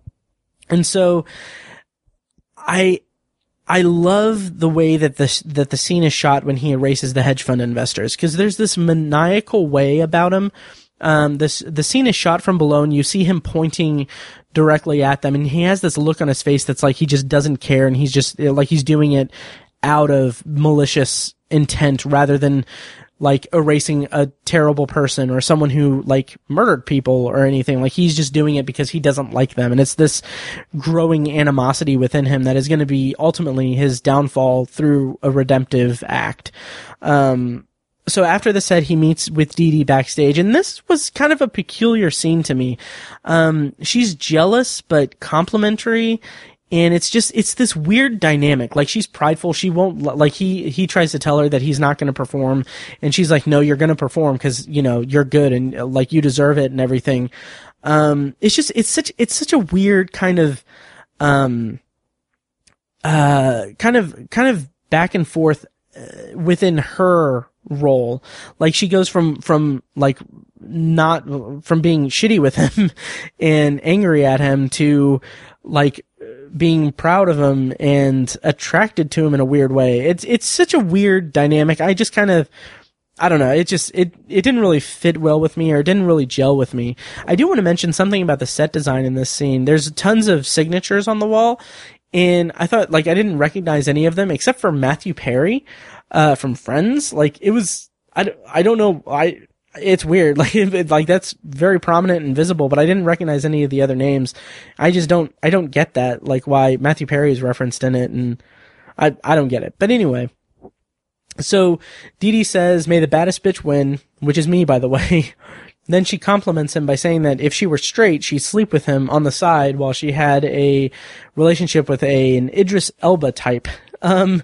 And so, I, I love the way that the, that the scene is shot when he erases the hedge fund investors, because there's this maniacal way about him. Um, this, the scene is shot from below, and you see him pointing directly at them, and he has this look on his face that's like he just doesn't care, and he's just, like he's doing it out of malicious intent rather than like erasing a terrible person or someone who like murdered people or anything. Like, he's just doing it because he doesn't like them. And it's this growing animosity within him that is going to be ultimately his downfall through a redemptive act. Um, So after the set, he meets with Dee Dee backstage, and this was kind of a peculiar scene to me. Um, she's jealous, but complimentary, and it's just, it's this weird dynamic. Like, she's prideful. She won't, like, he, he tries to tell her that he's not going to perform, and she's like, no, you're going to perform because, you know, you're good and, like, you deserve it and everything. Um, it's just, it's such, it's such a weird kind of, um, uh, kind of, kind of back and forth uh, within her role. Like, she goes from, from like not, from being shitty with him and angry at him to like being proud of him and attracted to him in a weird way. It's it's such a weird dynamic. I just kind of, I don't know. It just it it didn't really fit well with me, or it didn't really gel with me. I do want to mention something about the set design in this scene. There's tons of signatures on the wall, and I thought, like, I didn't recognize any of them except for Matthew Perry uh, from Friends. Like, it was, I, I don't know, I, it's weird. Like, it, like, that's very prominent and visible, but I didn't recognize any of the other names. I just don't, I don't get that, like, why Matthew Perry is referenced in it, and I, I don't get it. But anyway, so Dee Dee says, "May the baddest bitch win," which is me, by the way. Then she compliments him by saying that if she were straight, she'd sleep with him on the side while she had a relationship with a, an Idris Elba type. Um,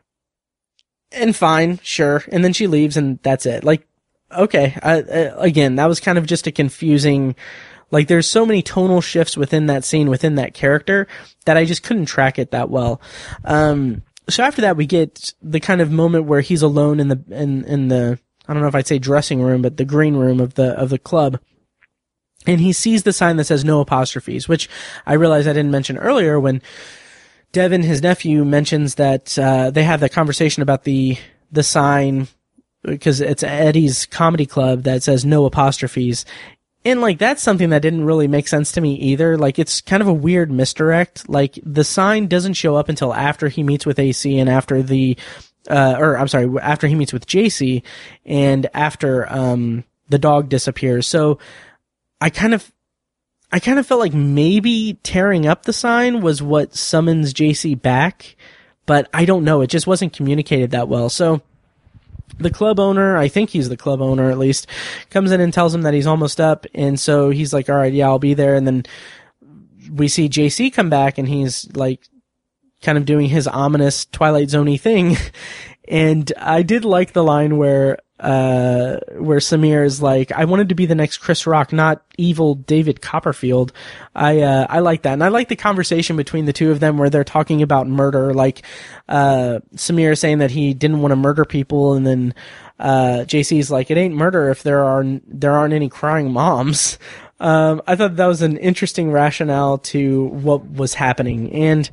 and fine, sure. And then she leaves, and that's it. Like, okay. I, uh, again, that was kind of just a confusing, like, there's so many tonal shifts within that scene, within that character, that I just couldn't track it that well. Um, so after that, we get the kind of moment where he's alone in the, in, in the, I don't know if I'd say dressing room, but the green room of the, of the club. And he sees the sign that says no apostrophes, which I realized I didn't mention earlier when Devin, his nephew, mentions that, uh, they have that conversation about the, the sign, because it's Eddie's comedy club that says no apostrophes. And, like, that's something that didn't really make sense to me either. Like, it's kind of a weird misdirect. Like, the sign doesn't show up until after he meets with A C and after the, Uh, or I'm sorry, after he meets with J C and after, um, the dog disappears. So I kind of, I kind of felt like maybe tearing up the sign was what summons J C back, but I don't know. It just wasn't communicated that well. So the club owner, I think he's the club owner at least, comes in and tells him that he's almost up. And so he's like, all right, yeah, I'll be there. And then we see J C come back and he's like, kind of doing his ominous Twilight Zone-y thing. And I did like the line where, uh, where Samir is like, I wanted to be the next Chris Rock, not evil David Copperfield. I, uh, I like that. And I like the conversation between the two of them where they're talking about murder. Like, uh, Samir saying that he didn't want to murder people. And then, uh, J C's like, it ain't murder if there are, there aren't any crying moms. Um, I thought that was an interesting rationale to what was happening. And,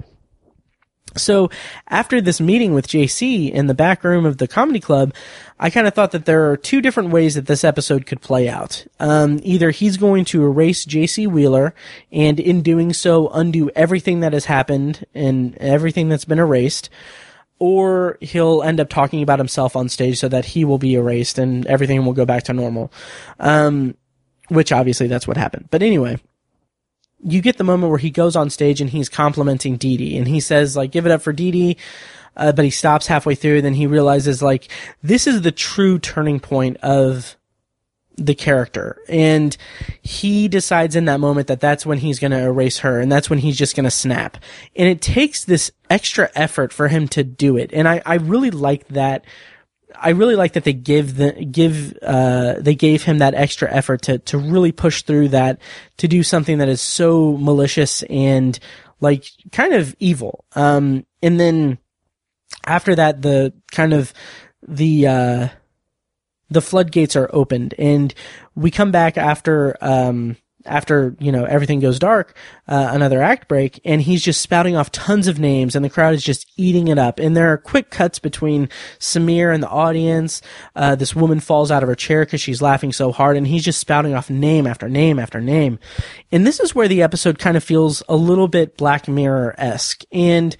so after this meeting with J C in the back room of the comedy club, I kind of thought that there are two different ways that this episode could play out. Um, either he's going to erase J C Wheeler and in doing so undo everything that has happened and everything that's been erased, or he'll end up talking about himself on stage so that he will be erased and everything will go back to normal. Um, which obviously that's what happened. But anyway, you get the moment where he goes on stage and he's complimenting Dee Dee and he says, like, give it up for Dee Dee. Uh, but he stops halfway through and then he realizes, like, this is the true turning point of the character. And he decides in that moment that that's when he's going to erase her and that's when he's just going to snap. And it takes this extra effort for him to do it. And I, I really like that. I really like that they give the, give, uh, they gave him that extra effort to, to really push through that, to do something that is so malicious and, like, kind of evil. Um, and then after that, the kind of, the, uh, the floodgates are opened and we come back after, um, after, you know, everything goes dark, uh, another act break, and he's just spouting off tons of names and the crowd is just eating it up. And there are quick cuts between Samir and the audience. Uh, this woman falls out of her chair because she's laughing so hard and he's just spouting off name after name after name. And this is where the episode kind of feels a little bit Black Mirror-esque. And,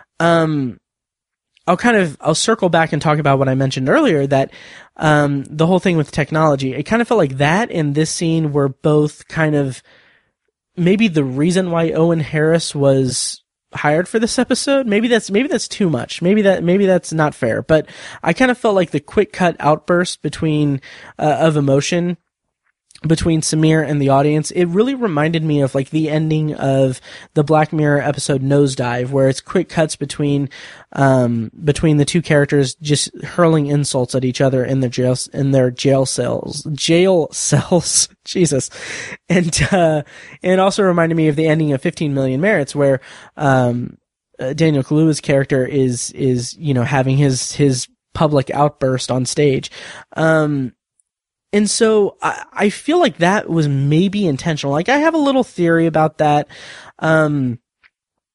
um, I'll kind of, I'll circle back and talk about what I mentioned earlier, that, um, the whole thing with technology, it kind of felt like that and this scene were both kind of maybe the reason why Owen Harris was hired for this episode. Maybe that's, maybe that's too much. Maybe that, maybe that's not fair, but I kind of felt like the quick cut outburst between, uh, of emotion between Samir and the audience, it really reminded me of, like, the ending of the Black Mirror episode Nosedive, where it's quick cuts between, um, between the two characters just hurling insults at each other in their jail, in their jail cells, jail cells, Jesus. And, uh, and it also reminded me of the ending of fifteen million Merits, where, um, uh, Daniel Kaluuya's character is, is, you know, having his, his public outburst on stage. Um, And so I, I feel like that was maybe intentional. Like, I have a little theory about that. Um,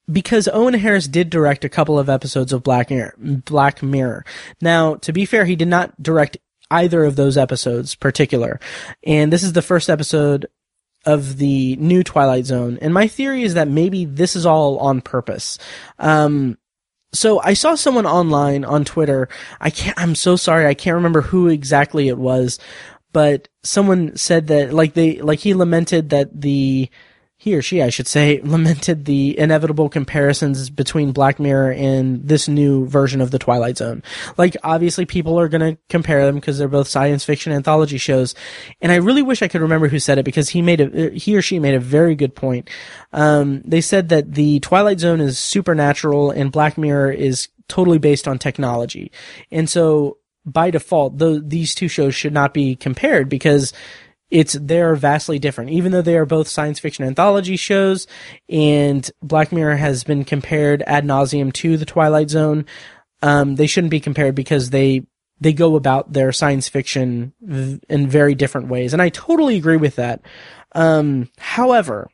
because Owen Harris did direct a couple of episodes of Black Mirror. Black Mirror. Now, to be fair, he did not direct either of those episodes particular. And this is the first episode of the new Twilight Zone. And my theory is that maybe this is all on purpose. Um, so I saw someone online on Twitter. I can't, I'm so sorry. I can't remember who exactly it was, but someone said that, like they, like he lamented that the, he or she, I should say, lamented the inevitable comparisons between Black Mirror and this new version of the Twilight Zone. Like, obviously people are going to compare them because they're both science fiction anthology shows. And I really wish I could remember who said it, because he made a, he or she made a very good point. Um, they said that the Twilight Zone is supernatural and Black Mirror is totally based on technology. And so by default, the, these two shows should not be compared, because It's, they're vastly different, even though they are both science fiction anthology shows, and Black Mirror has been compared ad nauseum to the Twilight Zone. Um, they shouldn't be compared because they, they go about their science fiction v- in very different ways. And I totally agree with that. Um, however,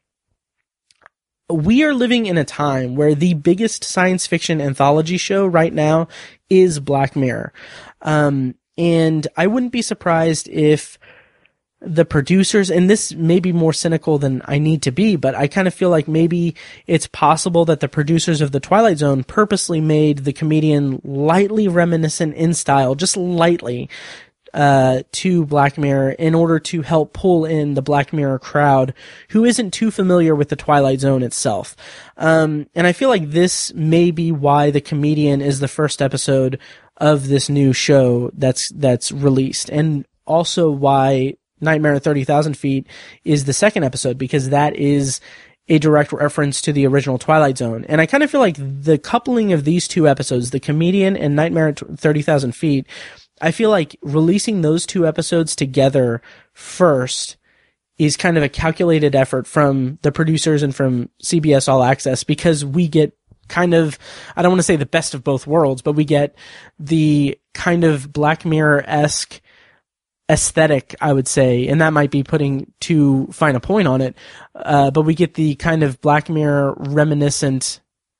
we are living in a time where the biggest science fiction anthology show right now is Black Mirror. Um, and I wouldn't be surprised if the producers, and this may be more cynical than I need to be, but I kind of feel like maybe it's possible that the producers of the Twilight Zone purposely made the comedian lightly reminiscent in style, just lightly, uh, to Black Mirror in order to help pull in the Black Mirror crowd who isn't too familiar with the Twilight Zone itself. Um, and I feel like this may be why the comedian is the first episode of this new show that's, that's released, and also why Nightmare at thirty thousand Feet is the second episode, because that is a direct reference to the original Twilight Zone. And I kind of feel like the coupling of these two episodes, The Comedian and Nightmare at thirty thousand Feet, I feel like releasing those two episodes together first is kind of a calculated effort from the producers and from C B S All Access, because we get kind of, I don't want to say the best of both worlds, but we get the kind of Black Mirror-esque aesthetic, I would say, and that might be putting too fine a point on it, uh, but we get the kind of Black Mirror reminiscent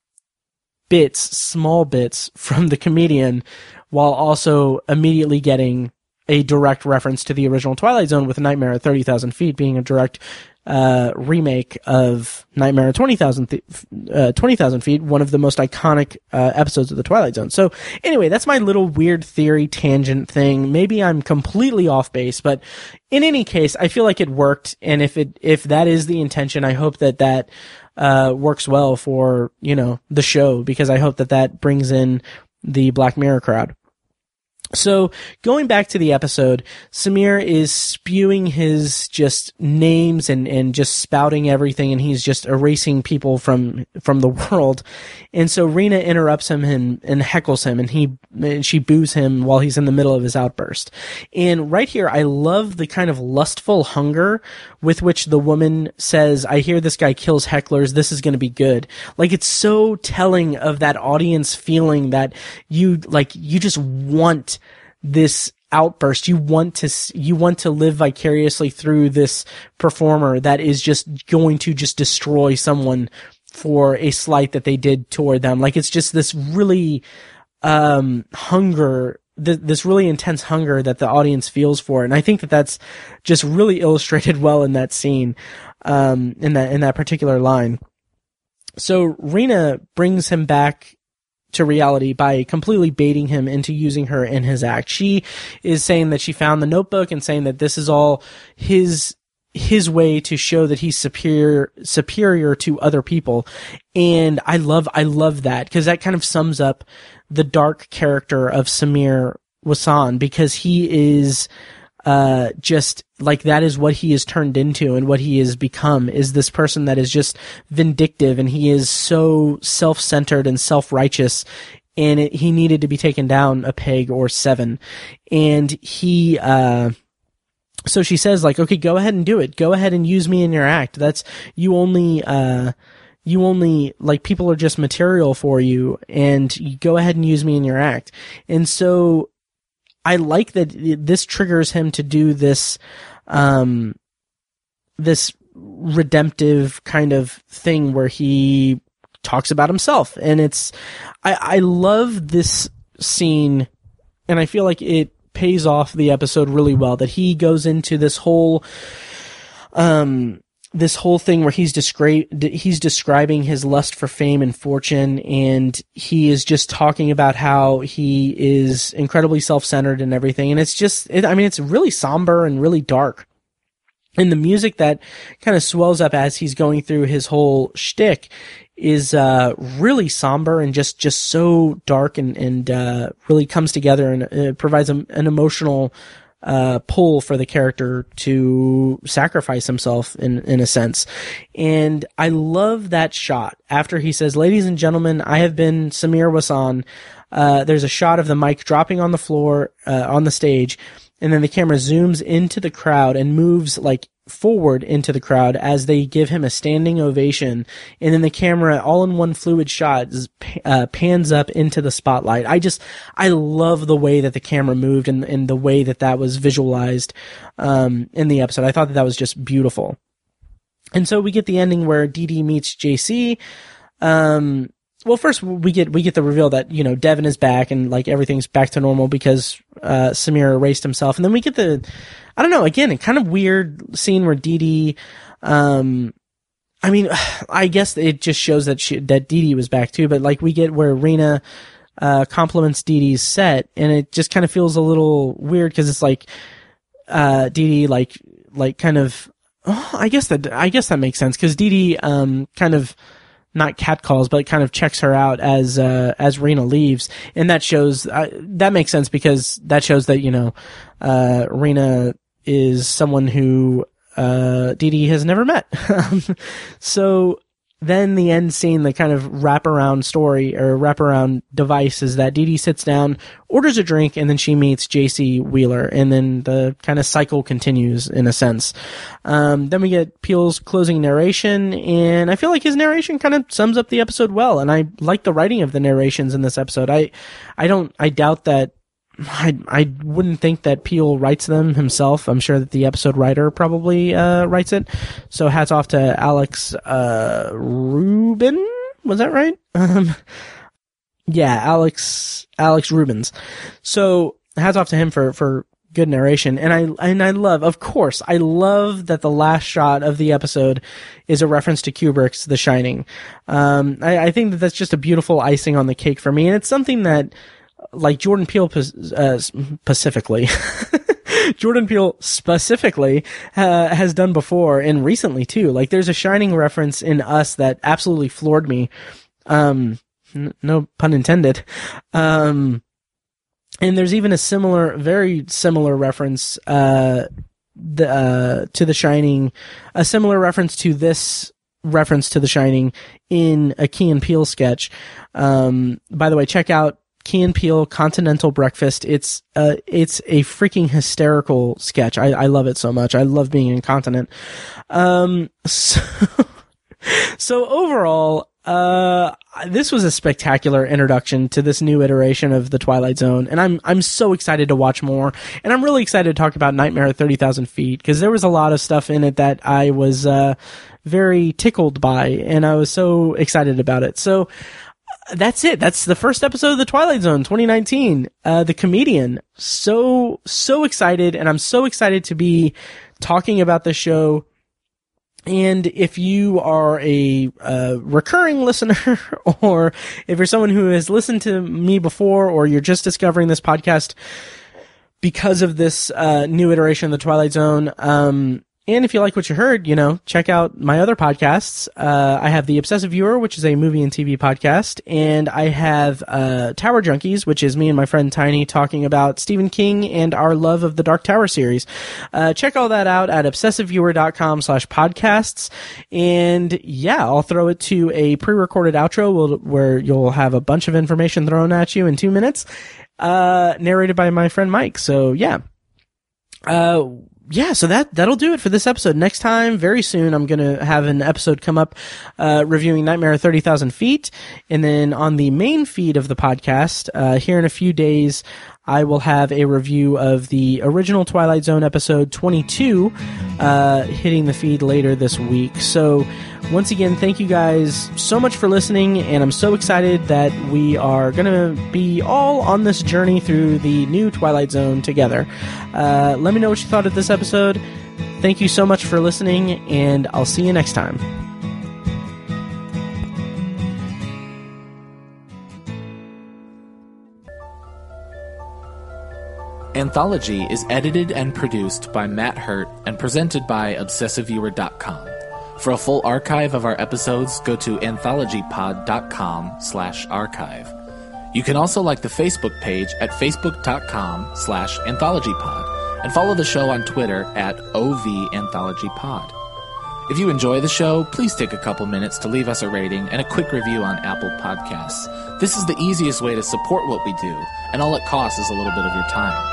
bits, small bits from the comedian, while also immediately getting a direct reference to the original Twilight Zone, with Nightmare at thirty thousand Feet being a direct uh, remake of Nightmare at twenty thousand th- uh, twenty thousand Feet, one of the most iconic uh, episodes of the Twilight Zone. So anyway, that's my little weird theory tangent thing. Maybe I'm completely off base, but in any case, I feel like it worked. And if it, if that is the intention, I hope that that uh, works well for, you know, the show, because I hope that that brings in the Black Mirror crowd. So, going back to the episode, Samir is spewing his just names and, and just spouting everything, and he's just erasing people from, from the world. And so Rena interrupts him and, and heckles him, and he, and she boos him while he's in the middle of his outburst. And right here, I love the kind of lustful hunger with which the woman says, "I hear this guy kills hecklers, this is gonna be good." Like, it's so telling of that audience feeling that you, like, you just want this outburst. You want to, you want to live vicariously through this performer that is just going to just destroy someone for a slight that they did toward them. Like, it's just this really, um, hunger, th- this really intense hunger that the audience feels for it. And I think that that's just really illustrated well in that scene, um, in that, in that particular line. So Rena brings him back to reality by completely baiting him into using her in his act. She is saying that she found the notebook and saying that this is all his, his way to show that he's superior, superior to other people. And I love, I love that, because that kind of sums up the dark character of Samir Wassan, because he is, uh, just like, that is what he is turned into, and what he has become is this person that is just vindictive, and he is so self-centered and self-righteous, and it, he needed to be taken down a peg or seven. And he, uh, so she says, like, okay, go ahead and do it. Go ahead and use me in your act. That's, you only, uh, you only, like, people are just material for you, and you go ahead and use me in your act. And so I like that this triggers him to do this, um, this redemptive kind of thing where he talks about himself. And it's, I, I love this scene, and I feel like it pays off the episode really well, that he goes into this whole, um, this whole thing where he's descri- he's describing his lust for fame and fortune, and he is just talking about how he is incredibly self-centered and everything. And it's just, it, I mean, it's really somber and really dark. And the music that kind of swells up as he's going through his whole shtick is uh, really somber and just, just so dark, and, and uh, really comes together, and it provides a, an emotional uh, pull for the character to sacrifice himself in, in a sense. And I love that shot after he says, "Ladies and gentlemen, I have been Samir Wassan." Uh, there's a shot of the mic dropping on the floor, uh, on the stage, and then the camera zooms into the crowd and moves like forward into the crowd as they give him a standing ovation. And then the camera, all in one fluid shot, uh, pans up into the spotlight. I just, I love the way that the camera moved, and, and the way that that was visualized, um, in the episode. I thought that that was just beautiful. And so we get the ending where Dee Dee meets J C. Um, well, first we get, we get the reveal that, you know, Devin is back, and like everything's back to normal because, uh, Samir erased himself. And then we get the, I don't know, again, a kind of weird scene where Dee Dee, um, I mean, I guess it just shows that she, that Dee Dee was back too, but like we get where Rena, uh, compliments Dee Dee's set, and it just kind of feels a little weird because it's like, uh, Dee Dee, like, like kind of, oh, I guess that, I guess that makes sense because Dee Dee, um, kind of, not catcalls, but kind of checks her out as, uh, as Rena leaves. And that shows, uh, that makes sense because that shows that, you know, uh, Rena is someone who, uh, Dee Dee has never met. So then the end scene, the kind of wraparound story or wraparound device is that Dee Dee sits down, orders a drink, and then she meets J C Wheeler, and then the kind of cycle continues in a sense. Um, then we get Peele's closing narration, and I feel like his narration kind of sums up the episode well, and I like the writing of the narrations in this episode. I, I don't, I doubt that, I, I wouldn't think that Peele writes them himself. I'm sure that the episode writer probably, uh, writes it. So hats off to Alex, uh, Rubin? Was that right? Um, yeah, Alex, Alex Rubens. So hats off to him for, for good narration. And I, and I love, of course, I love that the last shot of the episode is a reference to Kubrick's The Shining. Um, I, I think that that's just a beautiful icing on the cake for me. And it's something that, like Jordan Peele uh, specifically, Jordan Peele specifically uh, has done before and recently too. Like there's a Shining reference in Us that absolutely floored me. Um, n- no pun intended. Um, and there's even a similar, very similar reference, uh, the, uh, to The Shining, a similar reference to this reference to The Shining in a Key and Peele sketch. Um, by the way, check out Key and Peele Continental Breakfast. It's uh, it's a freaking hysterical sketch. I, I love it so much. I love being incontinent. Um, so, so overall, uh, this was a spectacular introduction to this new iteration of The Twilight Zone, and I'm I'm so excited to watch more. And I'm really excited to talk about Nightmare at thirty thousand feet because there was a lot of stuff in it that I was uh, very tickled by, and I was so excited about it. So. That's it. That's the first episode of The Twilight Zone twenty nineteen. Uh, The Comedian. So, so excited. And I'm so excited to be talking about the show. And if you are a, uh, recurring listener, or if you're someone who has listened to me before, or you're just discovering this podcast because of this, uh, new iteration of The Twilight Zone, um, and if you like what you heard, you know, check out my other podcasts. Uh, I have The Obsessive Viewer, which is a movie and T V podcast, and I have uh, Tower Junkies, which is me and my friend Tiny talking about Stephen King and our love of the Dark Tower series. Uh, check all that out at obsessiveviewer.com slash podcasts. And yeah, I'll throw it to a pre-recorded outro where you'll have a bunch of information thrown at you in two minutes, uh, narrated by my friend Mike. So yeah. Uh, Yeah, so that, that'll do it for this episode. Next time, very soon, I'm gonna have an episode come up, uh, reviewing Nightmare at thirty thousand feet. And then on the main feed of the podcast, uh, here in a few days, I will have a review of the original Twilight Zone episode twenty-two, uh, hitting the feed later this week. So, Once again, thank you guys so much for listening, and I'm so excited that we are going to be all on this journey through the new Twilight Zone together. Uh, let me know what you thought of this episode. Thank you so much for listening, and I'll see you next time. Anthology is edited and produced by Matt Hurt and presented by Obsessive Viewer dot com. For a full archive of our episodes, go to anthology pod dot com slash archive. You can also like the Facebook page at facebook dot com slash anthologypod and follow the show on Twitter at O V Anthology Pod. If you enjoy the show, please take a couple minutes to leave us a rating and a quick review on Apple Podcasts. This is the easiest way to support what we do, and all it costs is a little bit of your time.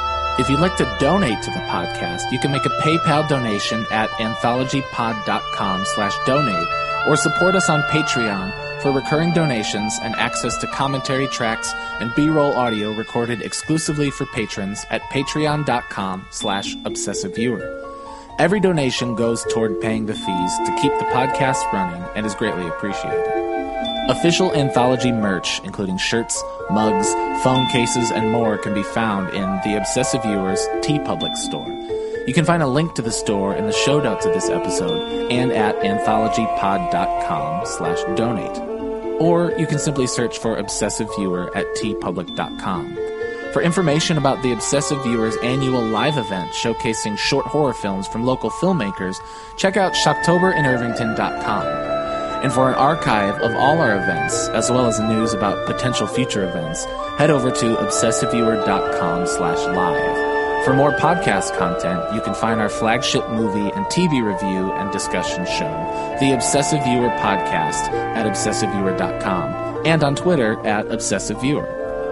If you'd like to donate to the podcast, you can make a PayPal donation at anthology pod dot com slash donate or support us on Patreon for recurring donations and access to commentary tracks and B-roll audio recorded exclusively for patrons at patreon dot com slash obsessive viewer. Every donation goes toward paying the fees to keep the podcast running and is greatly appreciated. Official Anthology merch, including shirts, mugs, phone cases, and more, can be found in the Obsessive Viewers TeePublic store. You can find a link to the store in the show notes of this episode and at anthology pod dot com slash donate. Or you can simply search for Obsessive Viewer at tee public dot com. For information about the Obsessive Viewers annual live event showcasing short horror films from local filmmakers, check out shoptober in irvington dot com. And for an archive of all our events, as well as news about potential future events, head over to obsessive viewer dot com slash live. For more podcast content, you can find our flagship movie and T V review and discussion show, The Obsessive Viewer Podcast, at obsessive viewer dot com, and on Twitter at Obsessive Viewer.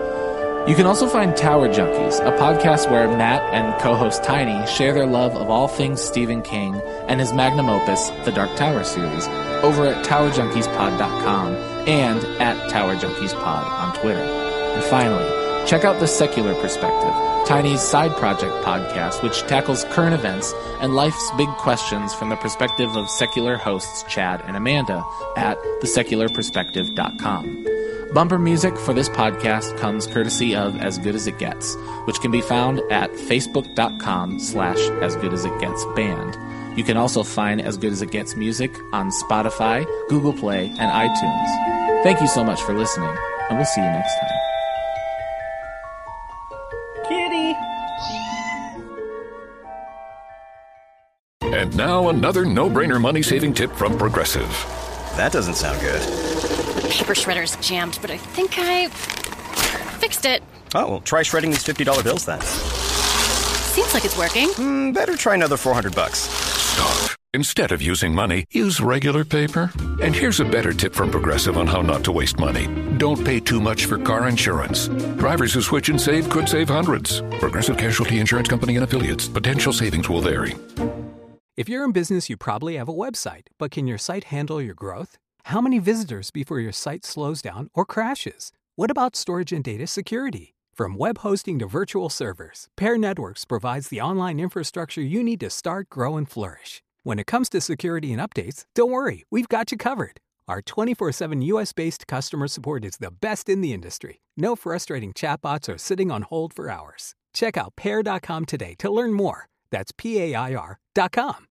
You can also find Tower Junkies, a podcast where Matt and co-host Tiny share their love of all things Stephen King and his magnum opus, the Dark Tower series, over at tower junkies pod dot com and at tower junkies pod on Twitter. And finally, check out The Secular Perspective, Tiny's side project podcast, which tackles current events and life's big questions from the perspective of secular hosts Chad and Amanda at the secular perspective dot com. Bumper music for this podcast comes courtesy of As Good As It Gets, which can be found at facebook dot com slash as good as it gets band. You can also find As Good As It Gets music on Spotify, Google Play, and iTunes. Thank you so much for listening, and we'll see you next time. Kitty! And now another no-brainer money-saving tip from Progressive. That doesn't sound good. Paper shredder's jammed, but I think I fixed it. Oh, well, try shredding these fifty dollar bills then. Seems like it's working. Mm, better try another four hundred bucks. Stop. Instead of using money, use regular paper. And here's a better tip from Progressive on how not to waste money. Don't pay too much for car insurance. Drivers who switch and save could save hundreds. Progressive Casualty Insurance Company and Affiliates. Potential savings will vary. If you're in business, you probably have a website, but can your site handle your growth? How many visitors before your site slows down or crashes? What about storage and data security? From web hosting to virtual servers, Pair Networks provides the online infrastructure you need to start, grow, and flourish. When it comes to security and updates, don't worry, we've got you covered. Our twenty-four seven U S-based customer support is the best in the industry. No frustrating chatbots or sitting on hold for hours. Check out pair dot com today to learn more. That's P A I R dot com.